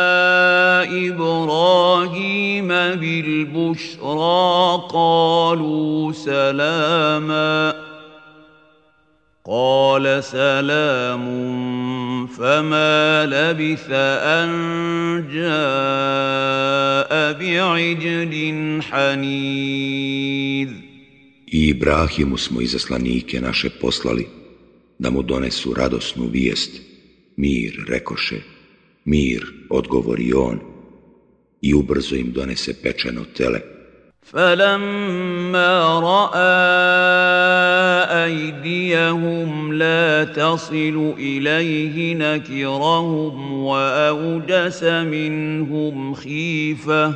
إِبْرَاهِيمَ بِالْبُشْرَى قَالُوا سَلَامًا قَالَ سَلَامٌ فَمَا لَبِثَ أَنْ جَاءَ بِعِجْلٍ حَنِيذٍ. I Ibrahimu smo izaslanike naše poslali, da mu donesu radosnu vijest. Mir, rekoše, mir, odgovori on, i ubrzo im donese pečeno tele. فَلَمَّا رَأَى أَيْدِيَهُمْ لَا تَصِلُ إِلَيْهِ نَكِرَهُمْ وَأَوْجَسَ مِنْهُمْ خِيفَةً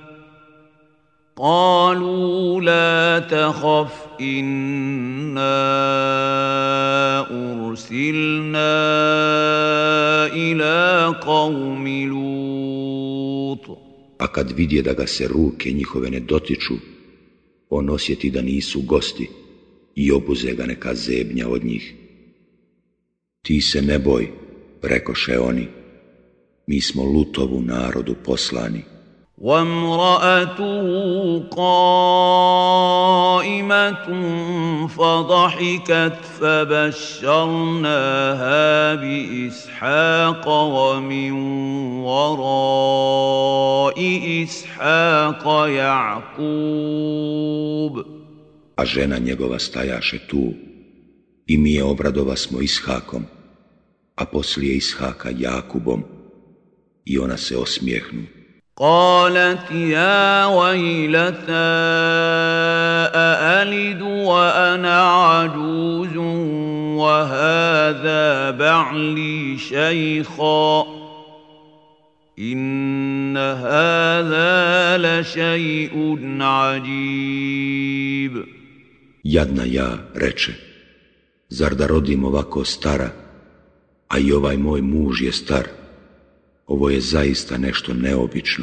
قَالُوا لَا تَخَفْ إِنَّا أُرْسِلْنَا إِلَى قَوْمِ لُوطٍ. A kad vidje da ga se ruke njihove ne dotiču, on osjeti da nisu gosti i obuze ga neka zebnja od njih. Ti se ne boj, rekoše oni, mi smo Lutovu narodu poslani. وَامْرَأَتُهُ قَائِمَةٌ فَضَحِكَتْ فَبَشَّرْنَاهَا بِإِسْحَاقَ وَمِنْ وَرَاءِ إِسْحَاقَ يَعْقُوبَ. A žena njegova stajaše tu, i mi je obradovasmo Ishakom, a poslije Ishaka Jakubom, i ona se osmijehnu. قالت يا ويلتى أألد وأنا عجوز وهذا بعلي شيخا إن هذا لشيء عجيب. Jadna ja, reče, zar da rodim ovako stara, a i ovaj moj muž je star. Ovo je zaista nešto neobično.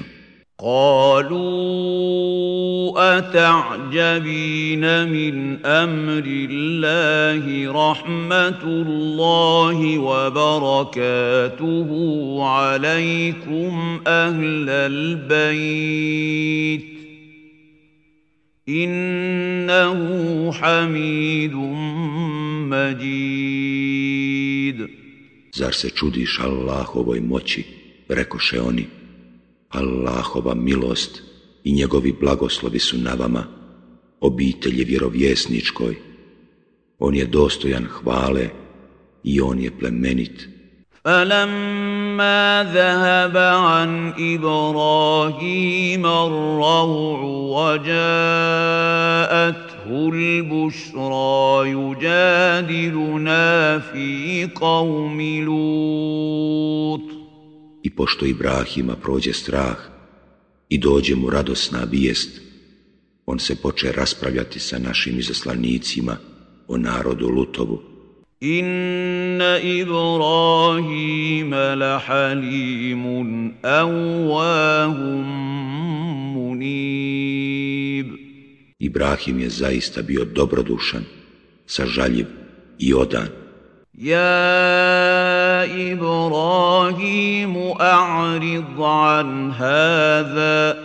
قالوا أتعجبين من أمر الله رحمة الله وبركاته عليكم أهل البيت إنه حميد مجيد. Zar se čudiš Allahovoj moći, rekoše oni, Allahova milost i njegovi blagoslovi su na vama, obitelji vjerovjesničkoj. On je dostojan hvale i on je plemenit. فَلَمَّا ذَهَبَ عَنْ إِبْرَاهِيمَ الرَّوْعُ وَجَاءَتْهُ الْبُشْرَى يُجَادِلُنَا فِي قَوْمِ لُوطٍ. I pošto Ibrahima prođe strah i dođe mu radosna vijest, on se poče raspravljati sa našim izaslanicima o narodu Lutovu. Inna Ibrahima lahalimun awwahum munib. Ibrahim je zaista bio dobrodušan, sažaljiv i odan. يا إبراهيم أعرض عن هذا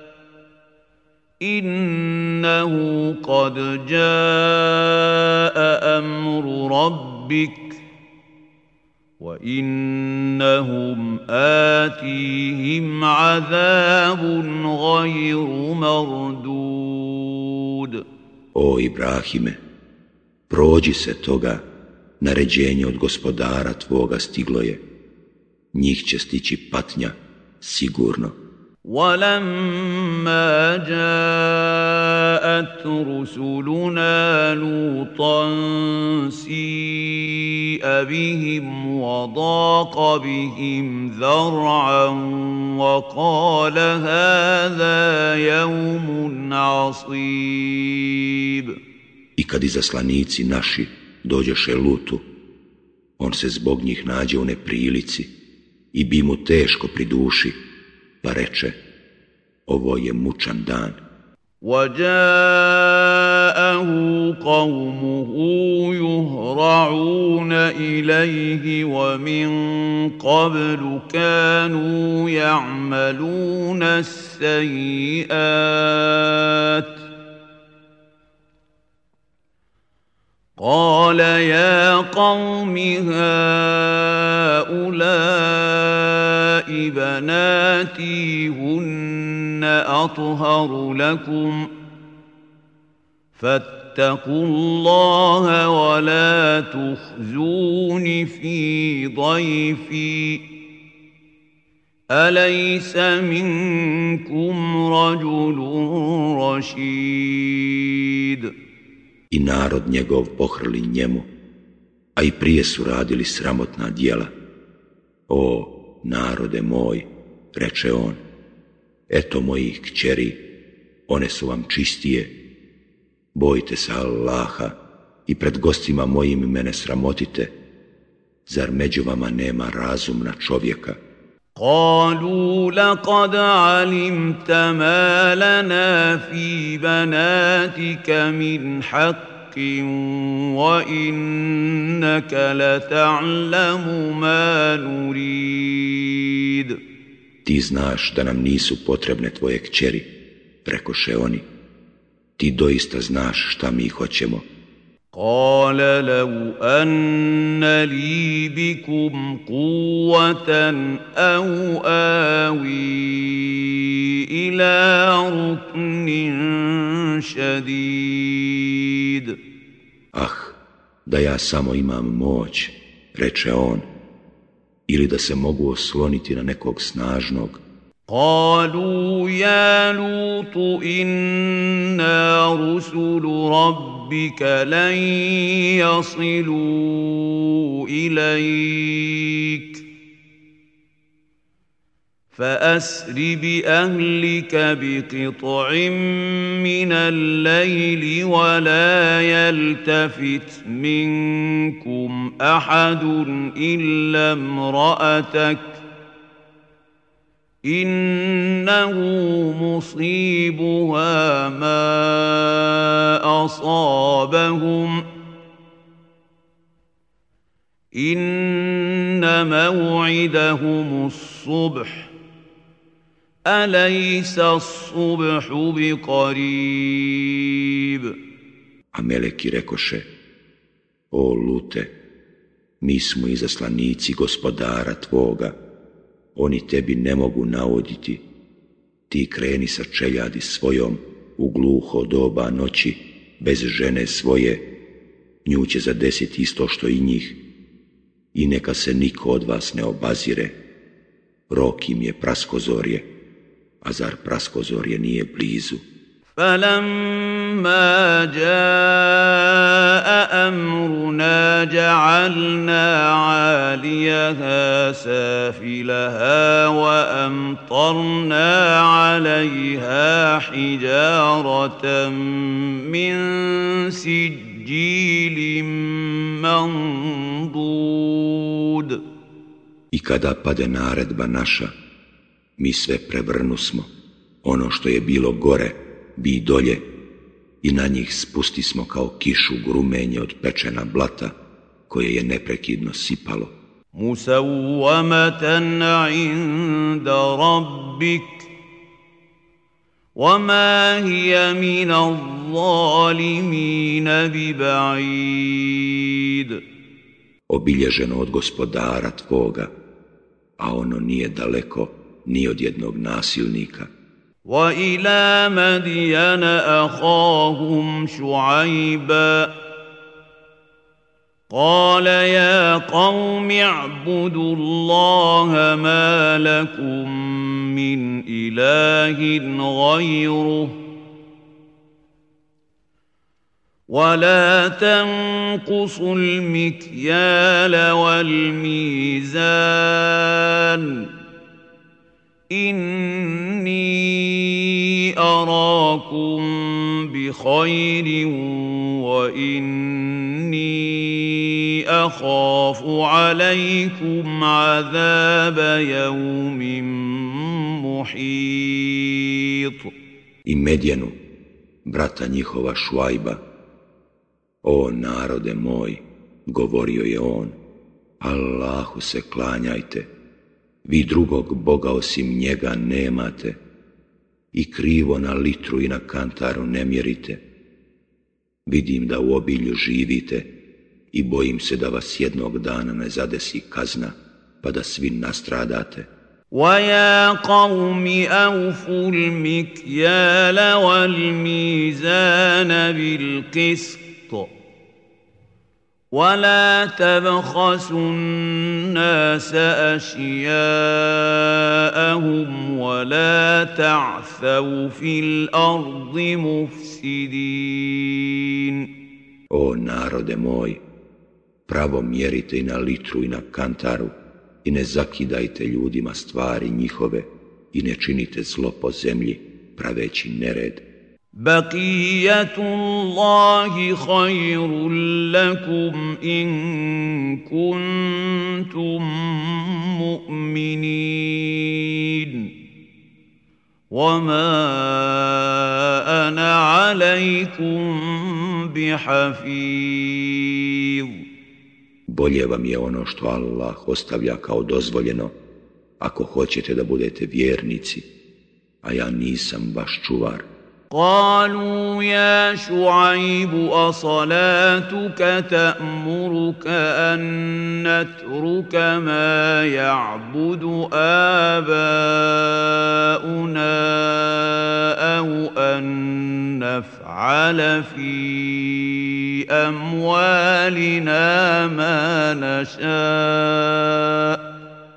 إنه قد جاء أمر ربك وإنهم آتيهم عذاب غير مردود. O Ibrahime, prođi se toga, naređenje od gospodara tvoga stiglo je. Njih će stići patnja sigurno. ولما جاءت رسلنا لوطا سيء بهم وضاق بهم ذرعا وقال هذا يوم عصيب. I kad izaslanici naši dođoše Lutu, on se zbog njih nađe u neprilici i bi mu teško pri duši, pa reče, ovo je mučan dan. وَجَاءَهُ قَوْمُهُ يُهْرَعُونَ إِلَيْهِ وَمِنْ قَبْلُ كَانُوا يَعْمَلُونَ السَّيِّئَاتِ قال يا قوم هؤلاء بناتي هن أطهر لكم فاتقوا الله ولا تخزون في ضيفي أليس منكم رجل رشيد. I narod njegov pohrli njemu, a i prije su radili sramotna djela. O, narode moj, reče on, eto mojih kćeri, one su vam čistije. Bojte se Allaha i pred gostima mojim mene sramotite. Zar među vama nema razumna čovjeka? قالوا لقد علمت ما لنا في بناتك من حق وإنك لتعلم ما نريد. Ti znaš da nam nisu potrebne tvoje kćeri, rekoše oni. Ti doista znaš šta mi hoćemo. قال لو أن لي بكم قوة أو آوي إلى ركن شديد. Ah, da ja samo imam moć, reče on, ili da se mogu osloniti na nekog snažnog. قالوا يا لوط إنا رسل ربك لن يصلوا إليك فأسر بأهلك بقطع من الليل ولا يلتفت منكم أحد إلا امرأتك إنه مصيبها ما أصابهم إن موعدهم الصبح أليس الصبح بقريب. A meleki rekoše, o Lute, mi smo izaslanici gospodara tvoga, oni tebi ne mogu nauditi. Ti kreni sa čeljadi svojom u gluho doba noći, bez žene svoje, nju će zadesiti isto što i njih. I neka se niko od vas ne obazire, rok im je praskozorje, a zar praskozorje nije blizu? فلما جاء أمرنا جعلنا عاليها سافلها وأمطرنا عليها حجارة من سجيل منضود. I kada pade naredba naša, mi sve prevrnusmo, ono što je bilo gore, bi dolje, i na njih spustismo kao kišu grumenje od pečena blata, koje je neprekidno sipalo. Musawwamatan inda rabbik, wama hiya min adh-dhalimina biba'id. Obilježeno od gospodara tvoga, a ono nije daleko ni od jednog nasilnika. وإلى مدين أخاهم شعيبا قال يا قوم اعبدوا الله ما لكم من إله غيره ولا تنقصوا المكيال والميزان إني أراكم بخير وإني أخاف عليكم عذاب يوم محيط. I Medjenu, brata njihova Šuajba: O narode moj, govorio je on, Allahu se klanjajte, vi drugog Boga osim njega nemate i krivo na litru i na kantaru ne mjerite. Vidim da u obilju živite i bojim se da vas jednog dana ne zadesi kazna pa da svi nastradate. وَيَا قَوْمِ أَوْفُوا الْمِكْيَالَ وَالْمِيزَانَ بِالْقِسْطِ وَلَا تَبْخَسُوا النَّاسَ أَشْيَاءَهُمْ وَلَا تَعْثَوْا فِي الْأَرْضِ مُفْسِدِينَ. O narode moj, pravo mjerite i na litru i na kantaru i ne zakidajte ljudima stvari njihove i ne činite zlo po zemlji praveći nered. بقية الله خير لكم إن كنتم مؤمنين وما أنا عليكم بحفيظ. Bolje vam je ono što Allah ostavlja kao dozvoljeno, ako hoćete da budete vjernici, a ja nisam vaš čuvar. قالوا يا شعيب أصلاتك تأمرك أن نترك ما يعبد آباؤنا أو أن نفعل في أموالنا ما نشاء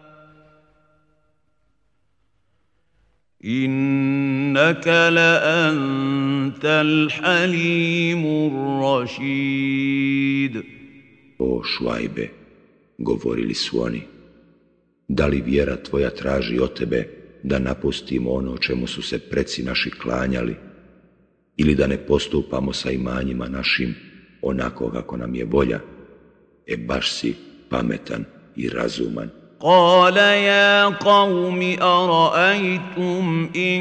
إنك لأنت الحليم الرشيد. O Šuajbe, govorili su oni, da li vjera tvoja traži od tebe da napustimo ono čemu su se preci naši klanjali ili da ne postupamo sa imanjima našim onako kako nam je volja? Baš si pametan i razuman. قال يا قوم أرأيتم إن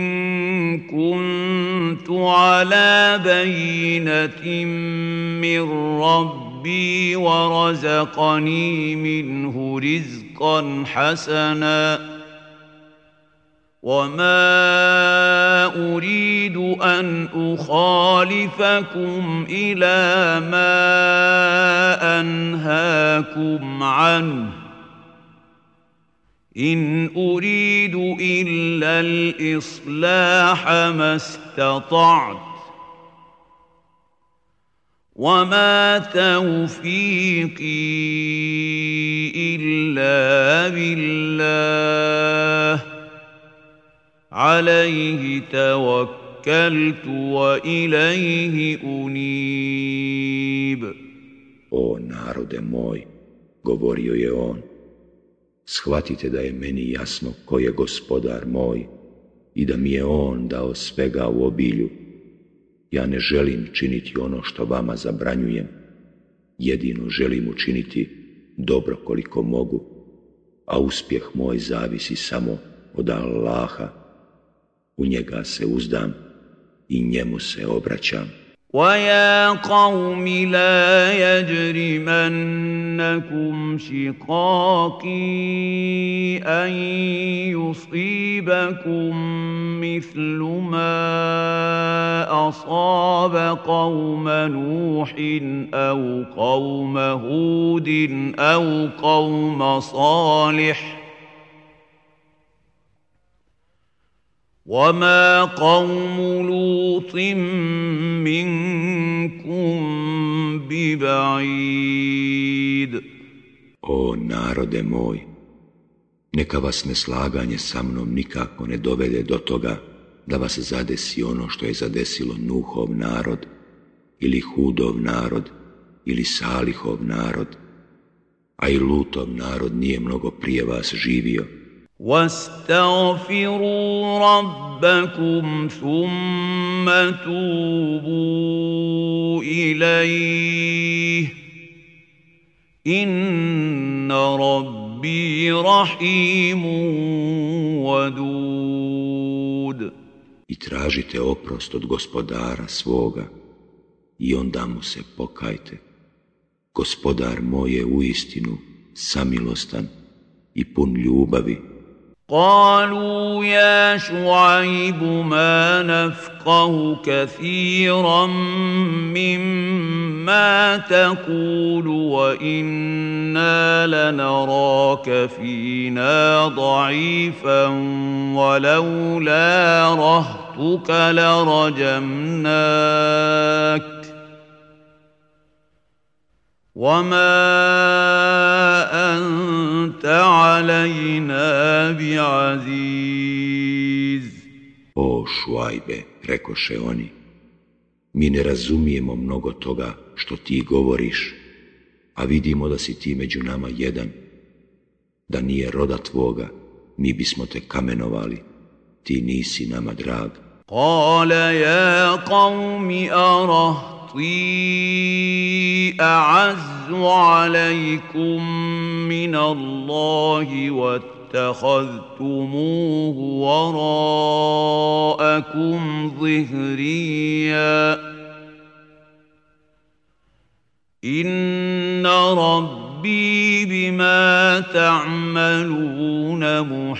كنت على بينة من ربي ورزقني منه رزقا حسنا وما أريد أن أخالفكم إلى ما أنهاكم عنه إن أريد إلا الإصلاح ما استطعت وما توفيقي إلا بالله عليه توكلت وإليه أنيب. O narode moj, govorio je on, shvatite da je meni jasno ko je gospodar moj i da mi je on dao svega u obilju. Ja ne želim činiti ono što vama zabranjujem, jedino želim učiniti dobro koliko mogu, a uspjeh moj zavisi samo od Allaha. U njega se uzdam i njemu se obraćam. وَيَا قَوْمِ لَا يَجْرِمَنَّكُمْ شِقَاقِي أَن يُصِيبَكُم مِّثْلُ مَا أَصَابَ قَوْمَ نُوحٍ أَوْ قَوْمَ هُودٍ أَوْ قَوْمَ صَالِحٍ وَمَا قَوْمُ لُوطٍ مِّنكُمْ بِبَعِيدٍ. O narode moj, neka vas neslaganje sa mnom nikako ne dovede do toga da vas zadesi ono što je zadesilo Nuhov narod, ili Hudov narod, ili Salihov narod, a i Lutov narod nije mnogo prije vas živio. واستغفروا ربكم ثم توبوا إليه إن ربي رحيم ودود. I tražite oprost od gospodara svoga i onda mu se pokajte. Gospodar moj je uistinu samilostan i pun ljubavi. قالوا يا شعيب ما نفقه كثيرا مما تقول وإنا لنراك فينا ضعيفا ولولا رهطك لرجمناك وما أنت علينا بعزيز. O Šuajbe, rekoše oni, mi ne razumijemo mnogo toga što ti govoriš, a vidimo da si ti među nama jedan. Da nije roda tvoga, mi bismo te kamenovali, ti nisi nama drag. Kale ja qavmi arahti a'azzu alaikum min Allahi واتخذتموه وراءكم ظهريا إن ربي بما تعملون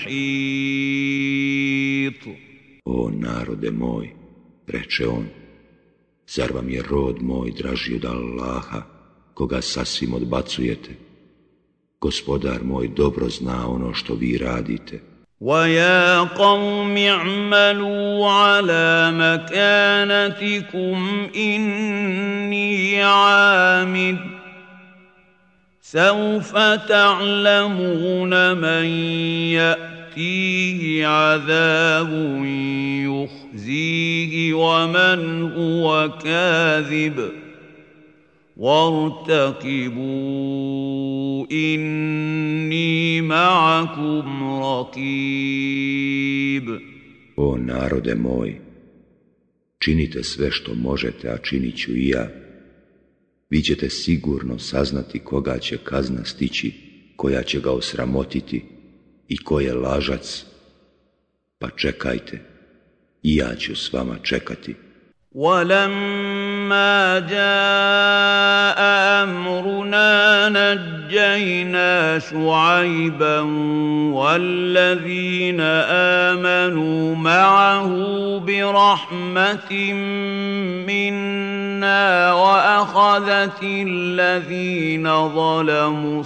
محيط. O narode moj, reče on, zar vam je rod moj draži od Allaha, koga sasvim odbacujete? Gospodar moj dobro zna ono što vi radite. وَيَا قَوْمِ اعْمَلُوا عَلَى مَكَانَتِكُمْ إِنِّي عَامِلٌ سَوْفَ تَعْلَمُونَ مَنْ يَأْتِيهِ عَذَابٌ يُخْزِيهِ وَمَنْ هُوَ كَاذِبٌ وارتقبوا إني معكم رقيب. O narode moj, činite sve što možete, a činit ću i ja. Vi ćete sigurno saznati koga će kazna stići, koja će ga osramotiti i ko je lažac. Pa čekajte, i ja ću s vama čekati. وَلَمَّا جَاءَ أَمْرُنَا نَجَّيْنَا شُعَيْبًا وَالَّذِينَ آمَنُوا مَعَهُ بِرَحْمَةٍ مِنَّا وَأَخَذَتِ الَّذِينَ ظَلَمُوا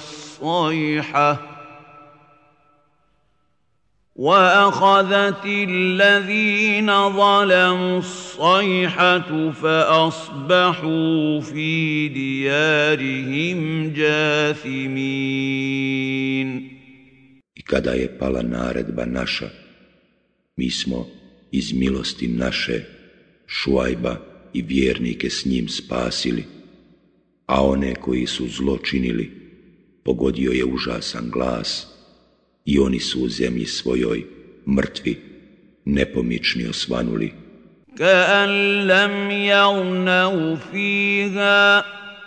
الصَّيْحَةُ فَأَصْبَحُوا فِي دِيَارِهِمْ جَاثِمِينَ. I kada je pala naredba naša, mi smo iz milosti naše Šuajba i vjernike s njim spasili, a one koji su zlo činili, pogodio je užasan glas i oni su u zemlji svojoj mrtvi, nepomični osvanuli. كَأَنْ لَمْ يَغْنَوْا فِيهَا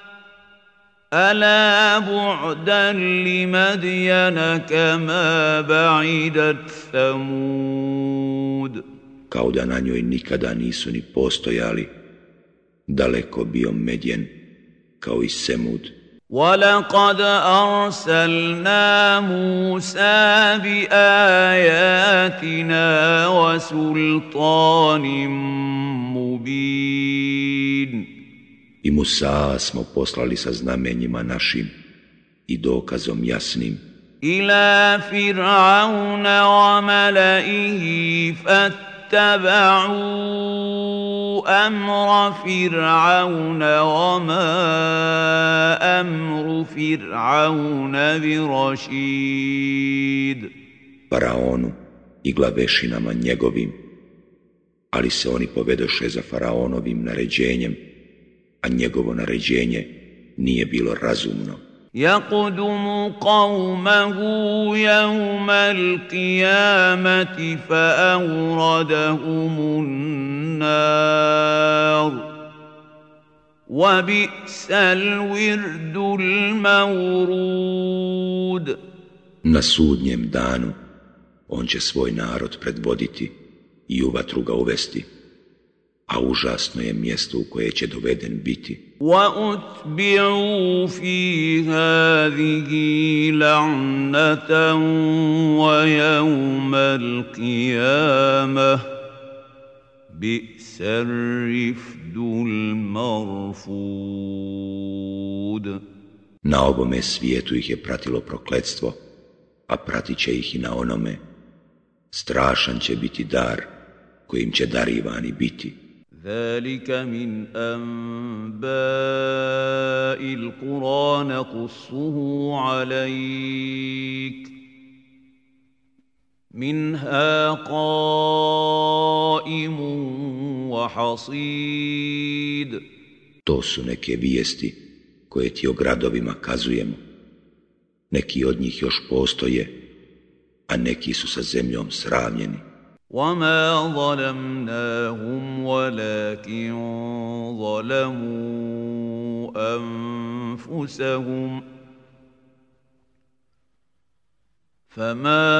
أَلَا بُعْدًا لِمَدْيَنَ كَمَا بَعِدَتْ ثَمُودُ. Kao da na njoj nikada nisu ni postojali, daleko bio Medjen, kao i Semud. وَلَقَدْ أَرْسَلْنَا مُوسَى بِآيَاتِنَا وَسُلْطَانٍ مُبِينٍ. I Musa smo poslali sa znamenjima našim i dokazom jasnim. إِلَى فِرْعَوْنَ وَمَلَئِهِ فَاتَّبَعُوا اتبعوا أمر فرعون وما أمر فرعون برشيد. Faraonu i glavešinama njegovim, ali se oni povedoše za faraonovim naređenjem, a njegovo naređenje nije bilo razumno. يقدم قومه يوم القيامة فأوردهم النار وبئس الورد المورود. Na sudnjem danu on će svoj narod predvoditi i u vatru ga uvesti, a užasno je mjesto u koje će doveden biti. وَأُتْبِعُوا فِي هَذِهِ لَعْنَةً وَيَوْمَ الْقِيَامَةِ بِئْسَ الرِّفْدُ الْمَرْفُودُ. Na ovome svijetu ih je pratilo prokletstvo, a pratit će ih i na onome. Strašan će biti dar kojim će darivani biti. ذَلِكَ مِنْ أَنْبَاءِ الْقُرَى نَقُصُّهُ عَلَيْكَ مِنْهَا قَائِمٌ وَحَصِيدٌ. To su neke vijesti koje ti o gradovima kazujemo. Neki od njih još postoje, a neki su sa zemljom sravnjeni. وَمَا ظَلَمْنَاهُمْ وَلَكِنْ ظَلَمُوا أَنفُسَهُمْ فَمَا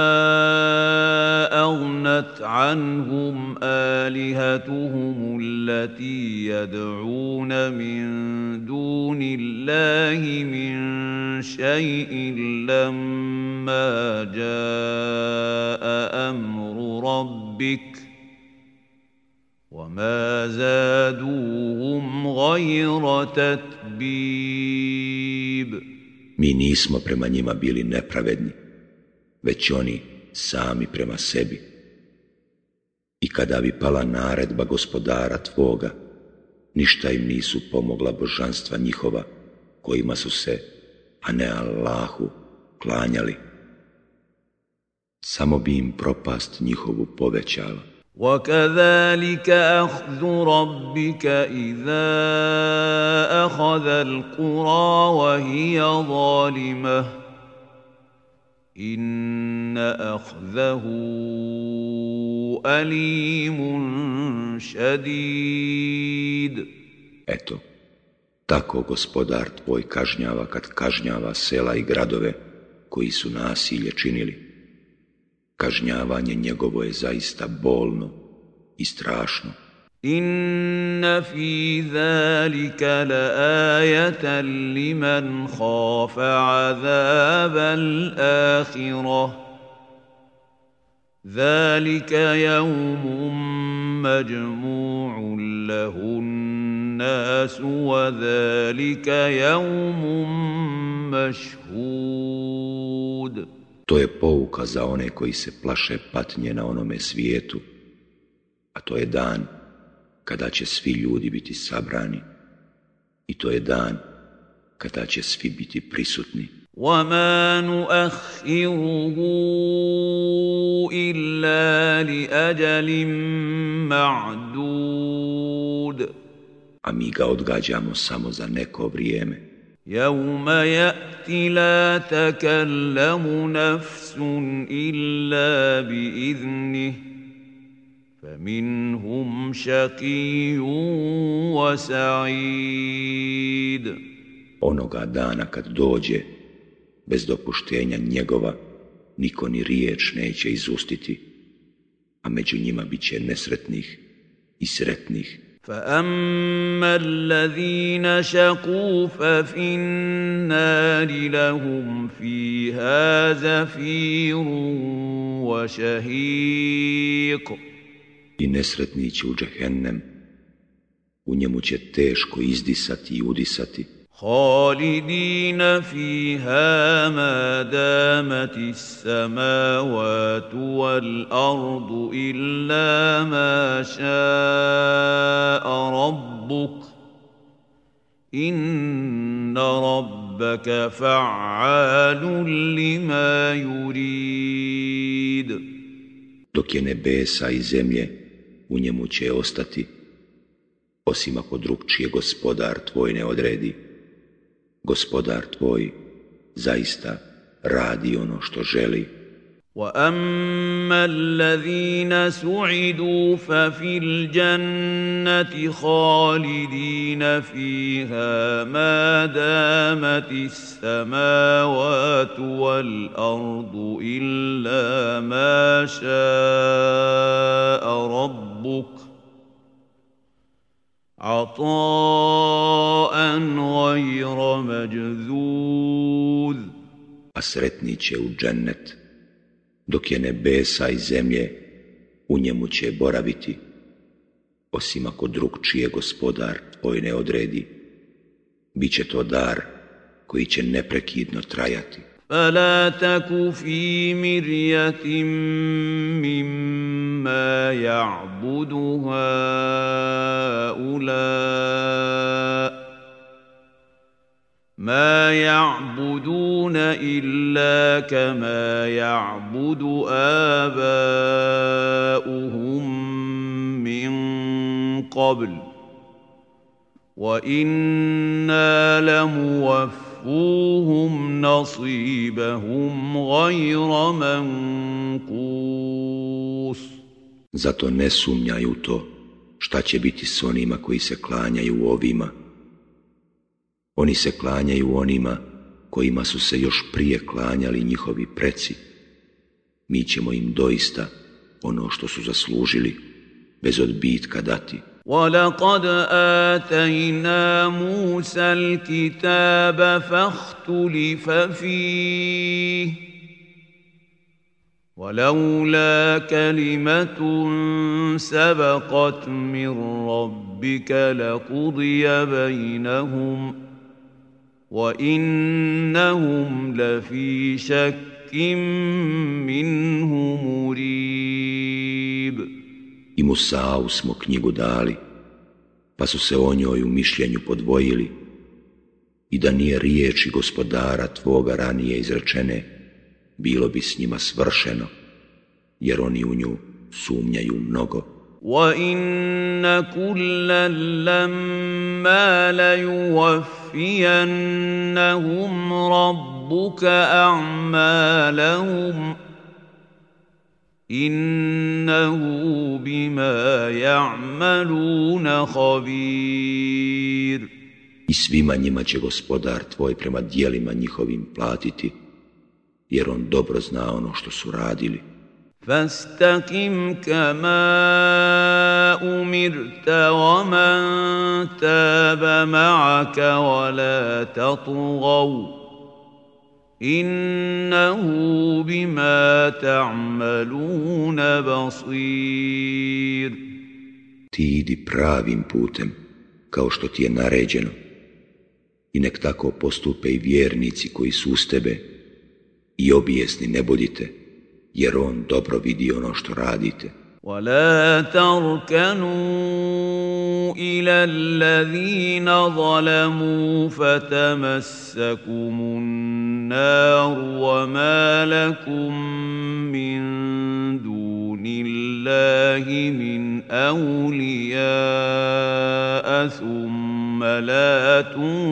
أَغْنَتْ عَنْهُمْ آلِهَتُهُمُ الَّتِي يَدْعُونَ مِنْ دُونِ اللَّهِ مِنْ شَيْءٍ لَمَّا جَاءَ أَمْرُ رَبِّكَ وَمَا زَادُوهُمْ غَيْرَ تَتْبِيبٍ. Mi nismo prema njima bili nepravedni, već oni sami prema sebi. I kada bi pala naredba gospodara tvoga, ništa im nisu pomogla božanstva njihova, kojima su se, a ne Allahu, klanjali. Samo bi im propast njihovu povećala. وَكَذَلِكَ أَخْذُ رَبِّكَ إِذَا أَخَذَ الْقُرَى وَهِيَ ظَالِمَةٌ إِنَّ أَخْذَهُ أَلِيمٌ شَدِيدٌ. Eto, tako gospodar tvoj kažnjava kad kažnjava sela i gradove koji su nasilje činili. Kažnjavanje njegovo je zaista bolno i strašno. Inna fi zalika laayatan liman khafa azabal akhirah. Zalika yawmun majmu'un lahun nasu wa zalika yawmun mashhud. To je pouka za one koji se plaše patnje na onome svijetu, a to je dan kada će svi ljudi biti sabrani i to je dan kada će svi biti prisutni. وَمَا نُؤَخِّرُهُ إِلَّا لِأَجَلٍ مَّعْدُودٍ. A mi ga odgađamo samo za neko vrijeme. يَوْمَ يَأْتِ لَا تَكَلَّمُ نَفْسٌ إِلَّا بِإِذْنِهِ فَمِنْهُمْ شَقِيٌّ وَسَعِيدٌ. Onoga dana kad dođe, bez dopuštenja njegova, niko ni riječ neće izustiti, a među njima bit će nesretnih i sretnih. فَأَمَّا الَّذِينَ شَقُوا فَفِي النَّارِ لَهُمْ فِيهَا زَفِيرٌ وَشَهِيقٌ. I nesretni će u džehennem, u njemu će teško izdisati i udisati. خالدين فيها ما دامت السماوات والأرض إلا ما شاء ربك إن ربك فعال لما يريد. Dok je nebesa i zemlje, u njemu će ostati, osim ako drugčije gospodar tvoj ne odredi. Gospodar tvoj zaista radi ono što želi. وَأَمَّا الَّذِينَ سُعِدُوا فَفِي الْجَنَّةِ خَالِدِينَ فِيهَا مَا دَامَتِ السَّمَاوَاتُ وَالْأَرْضُ إِلَّا مَا شَاءَ رَبُّكَ عَطَاءً غَيْرَ مَجْذُوذٍ. A sretni će u džennet, dok je nebesa i zemlje, u njemu će boraviti, osim ako drugčije gospodar tvoj ne odredi. Biće to dar koji će neprekidno trajati. فَلَا تَكُ فِي مِرْيَةٍ مِّمَّا يَعْبُدُ هَٰؤُلَاءِ مَا يَعْبُدُونَ إِلَّا كَمَا يَعْبُدُ آبَاؤُهُم مِّن قَبْلُ وَإِنَّا لَمُوَفُّوهُمْ نَصِيبَهُمْ غَيْرَ مَنقُوصٍ. Zato ne sumnjaj u to šta će biti s onima koji se klanjaju ovima. Oni se klanjaju onima kojima su se još prije klanjali njihovi preci. Mi ćemo im doista ono što su zaslužili bez odbitka dati. وَلَقَدْ آتَيْنَا مُوسَى الْكِتَابَ فَاخْتُلِفَ فِيهِ وَلَوْلَا كَلِمَةٌ سَبَقَتْ مِنْ رَبِّكَ لَقُضِيَ بَيْنَهُمْ وَإِنَّهُمْ لَفِي شَكٍّ مِّنْهُ مُرِيبٍ. I Musau smo knjigu dali, pa su se o njoj u mišljenju podvojili, i da nije riječi gospodara tvoga ranije izrečene, bilo bi s njima svršeno, jer oni u nju sumnjaju mnogo. وَإِنَّ كُلًّا لَّمَّا لَيُوَفِّيَنَّهُمْ رَبُّكَ أَعْمَالَهُمْ إِنَّهُ بِمَا يَعْمَلُونَ خَبِيرٌ. I svima njima će gospodar tvoj prema djelima njihovim platiti, jer on dobro zna ono što su radili. فَاسْتَقِمْ كَمَا أُمِرْتَ وَمَنْ تَابَ مَعَكَ وَلَا تَطْغَوْا إِنَّهُ بِمَا تَعْمَلُونَ بَصِيرٌ. Ti idi pravim putem, kao što ti je naređeno, i nek tako postupe i vjernici koji su uz tebe, i obijesni ne budite, jer on dobro vidi ono što radite. وَلَا تَرْكَنُوا إِلَى الَّذِينَ ظَلَمُوا فَتَمَسَّكُمُ النَّارُ وَمَا لَكُم مِّن دُونِ اللَّهِ مِنْ أَوْلِيَاءَ ثُمَّ لَا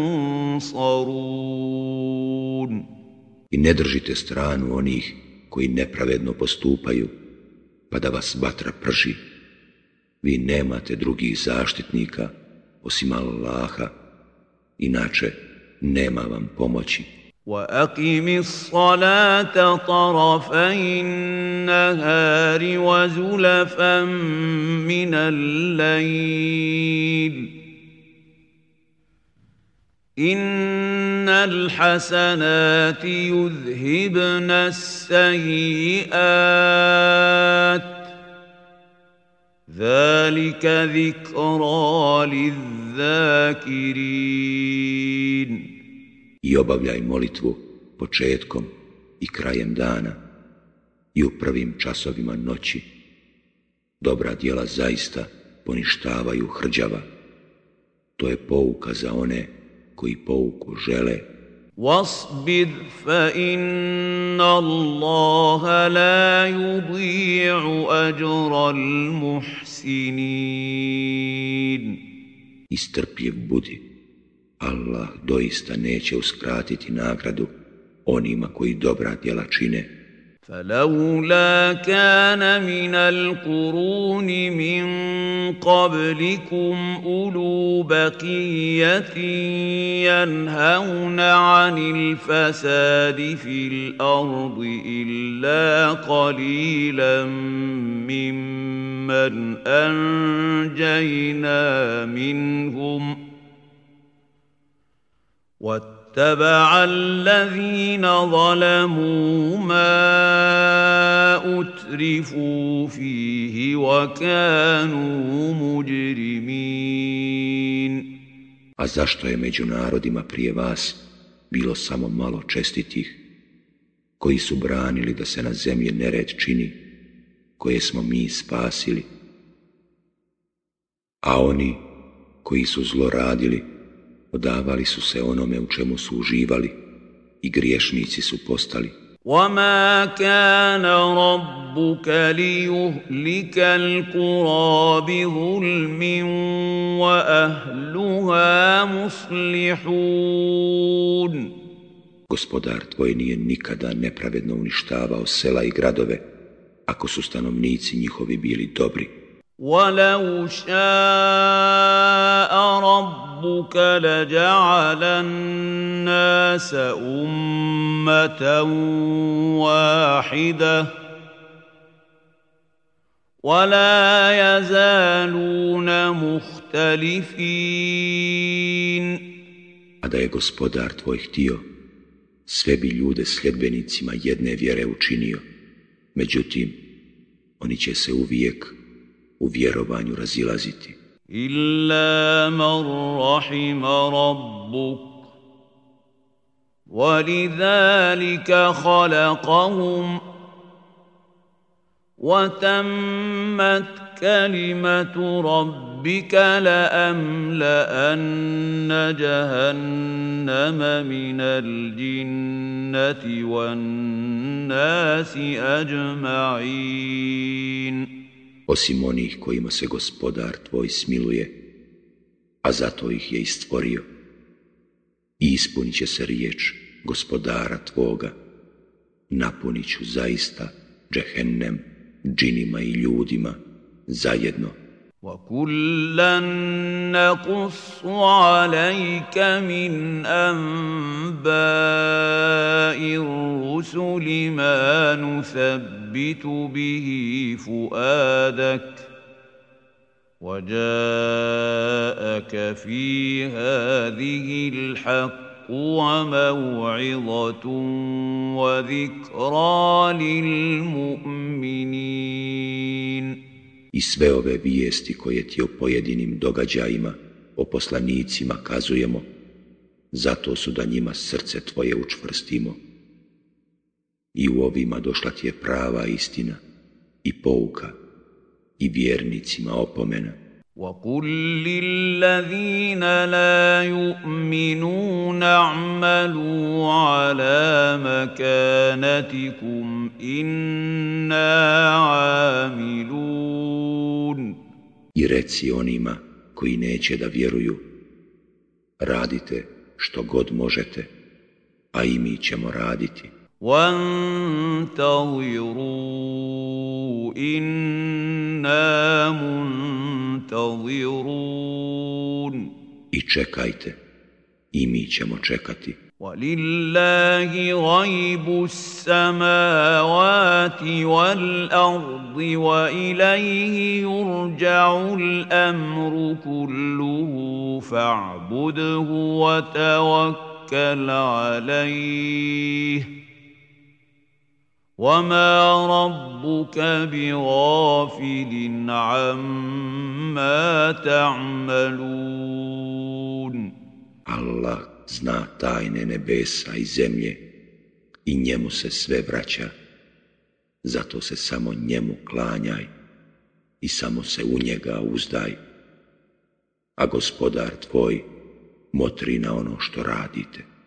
تُنصَرُونَ. I ne držite stranu onih koji nepravedno postupaju, pa da vas vatra prži. Vi nemate drugih zaštitnika osim Allaha, inače nema vam pomoći. وَأَقِمِ الصَّلَاةَ طَرَفَيِ النَّهَارِ وَزُلَفًا مِّنَ اللَّيْلِ إِنَّ الْحَسَنَاتِ يُذْهِبْنَ السَّيِّئَاتِ ذلك ذكرى للذاكرين. I obavljaj molitvu početkom i krajem dana i u prvim časovima noći. Dobra djela zaista poništavaju hrđava. To je pouka za one koji pouku žele. واصبر فإن الله لا يضيع أجر المحسنين. I strpljiv budi. Allah doista neće uskratiti nagradu onima koji dobra djela čine. فلولا كان من القرون من قبلكم أولو بقية ينهون عن الفساد في الأرض إلا قليلا ممن أنجينا منهم واتبع الذين ظلموا ما أترفوا فيه وكانوا مجرمين. A zašto je među narodima prije vas bilo samo malo čestitih, koji su branili da se na zemlji nered čini, koje smo mi spasili? A oni koji su zloradili, odavali su se onome u čemu su uživali i griješnici su postali. وَمَا كَانَ رَبُّكَ لِيُهْلِكَ الْقُرَى بِظُلْمٍ وَأَهْلُهَا مُصْلِحُونَ. Gospodar tvoj nije nikada nepravedno uništavao sela i gradove, ako su stanovnici njihovi bili dobri. وَلَوْ شَاءَ رَبُّكَ لَجَعَلَ النَّاسَ أُمَّةً وَاحِدَةً وَلَا يَزَالُونَ مُخْتَلِفِينَ. A da je Gospodar tvoj htio, sve bi ljude sljedbenicima jedne vjere učinio. Međutim, oni će se uvijek u vjerovanju razilaziti. إِلَّا مَنْ رَحِمَ رَبُّكَ وَلِذَلِكَ خَلَقَهُمْ وَتَمَّتْ كَلِمَةُ رَبِّكَ لَأَمْلَأَنَّ جَهَنَّمَ مِنَ الْجِنَّةِ وَالنَّاسِ أَجْمَعِينَ. Osim onih kojima se Gospodar tvoj smiluje, a zato ih je i stvorio. I ispunit će se riječ Gospodara tvoga, napunit ću zaista džehennem džinima i ljudima zajedno. وَكُلًّا نَّقُصُّ عَلَيْكَ مِنْ أَنبَاءِ الرُّسُلِ مَا نُثَبِّتُ بِهِ فُؤَادَكَ وَجَاءَكَ فِي هَٰذِهِ الْحَقُّ وَمَوْعِظَةٌ وَذِكْرَىٰ لِلْمُؤْمِنِينَ. I sve ove vijesti koje ti o pojedinim događajima, o poslanicima kazujemo, zato su da njima srce tvoje učvrstimo. I u ovima došla ti je prava istina i pouka i vjernicima opomena. وَقُلْ لِلَّذِينَ لَا يُؤْمِنُونَ اعْمَلُوا عَلَى مَكَانَتِكُمْ إِنَّا عَامِلُونَ. I reci onima koji neće da vjeruju, radite što god možete, a i mi ćemo raditi. وَانْتَظِرُوا إِنَّا مُنْتَظِرُونَ. I čekajte, i mi ćemo čekati. وَلِلَّهِ غَيْبُ السَّمَاوَاتِ وَالْأَرْضِ وَإِلَيْهِ يُرْجَعُ الْأَمْرُ كُلُّهُ فَاعْبُدْهُ وَتَوَكَّلْ عَلَيْهِ وَمَا رَبُّكَ بِغَافِلٍ عَمَّا تَعْمَلُونَ Allah zna tajne nebesa i zemlje i njemu se sve vraća. Zato se samo njemu klanjaj i samo se u njega uzdaj. A gospodar tvoj motri na ono što radite.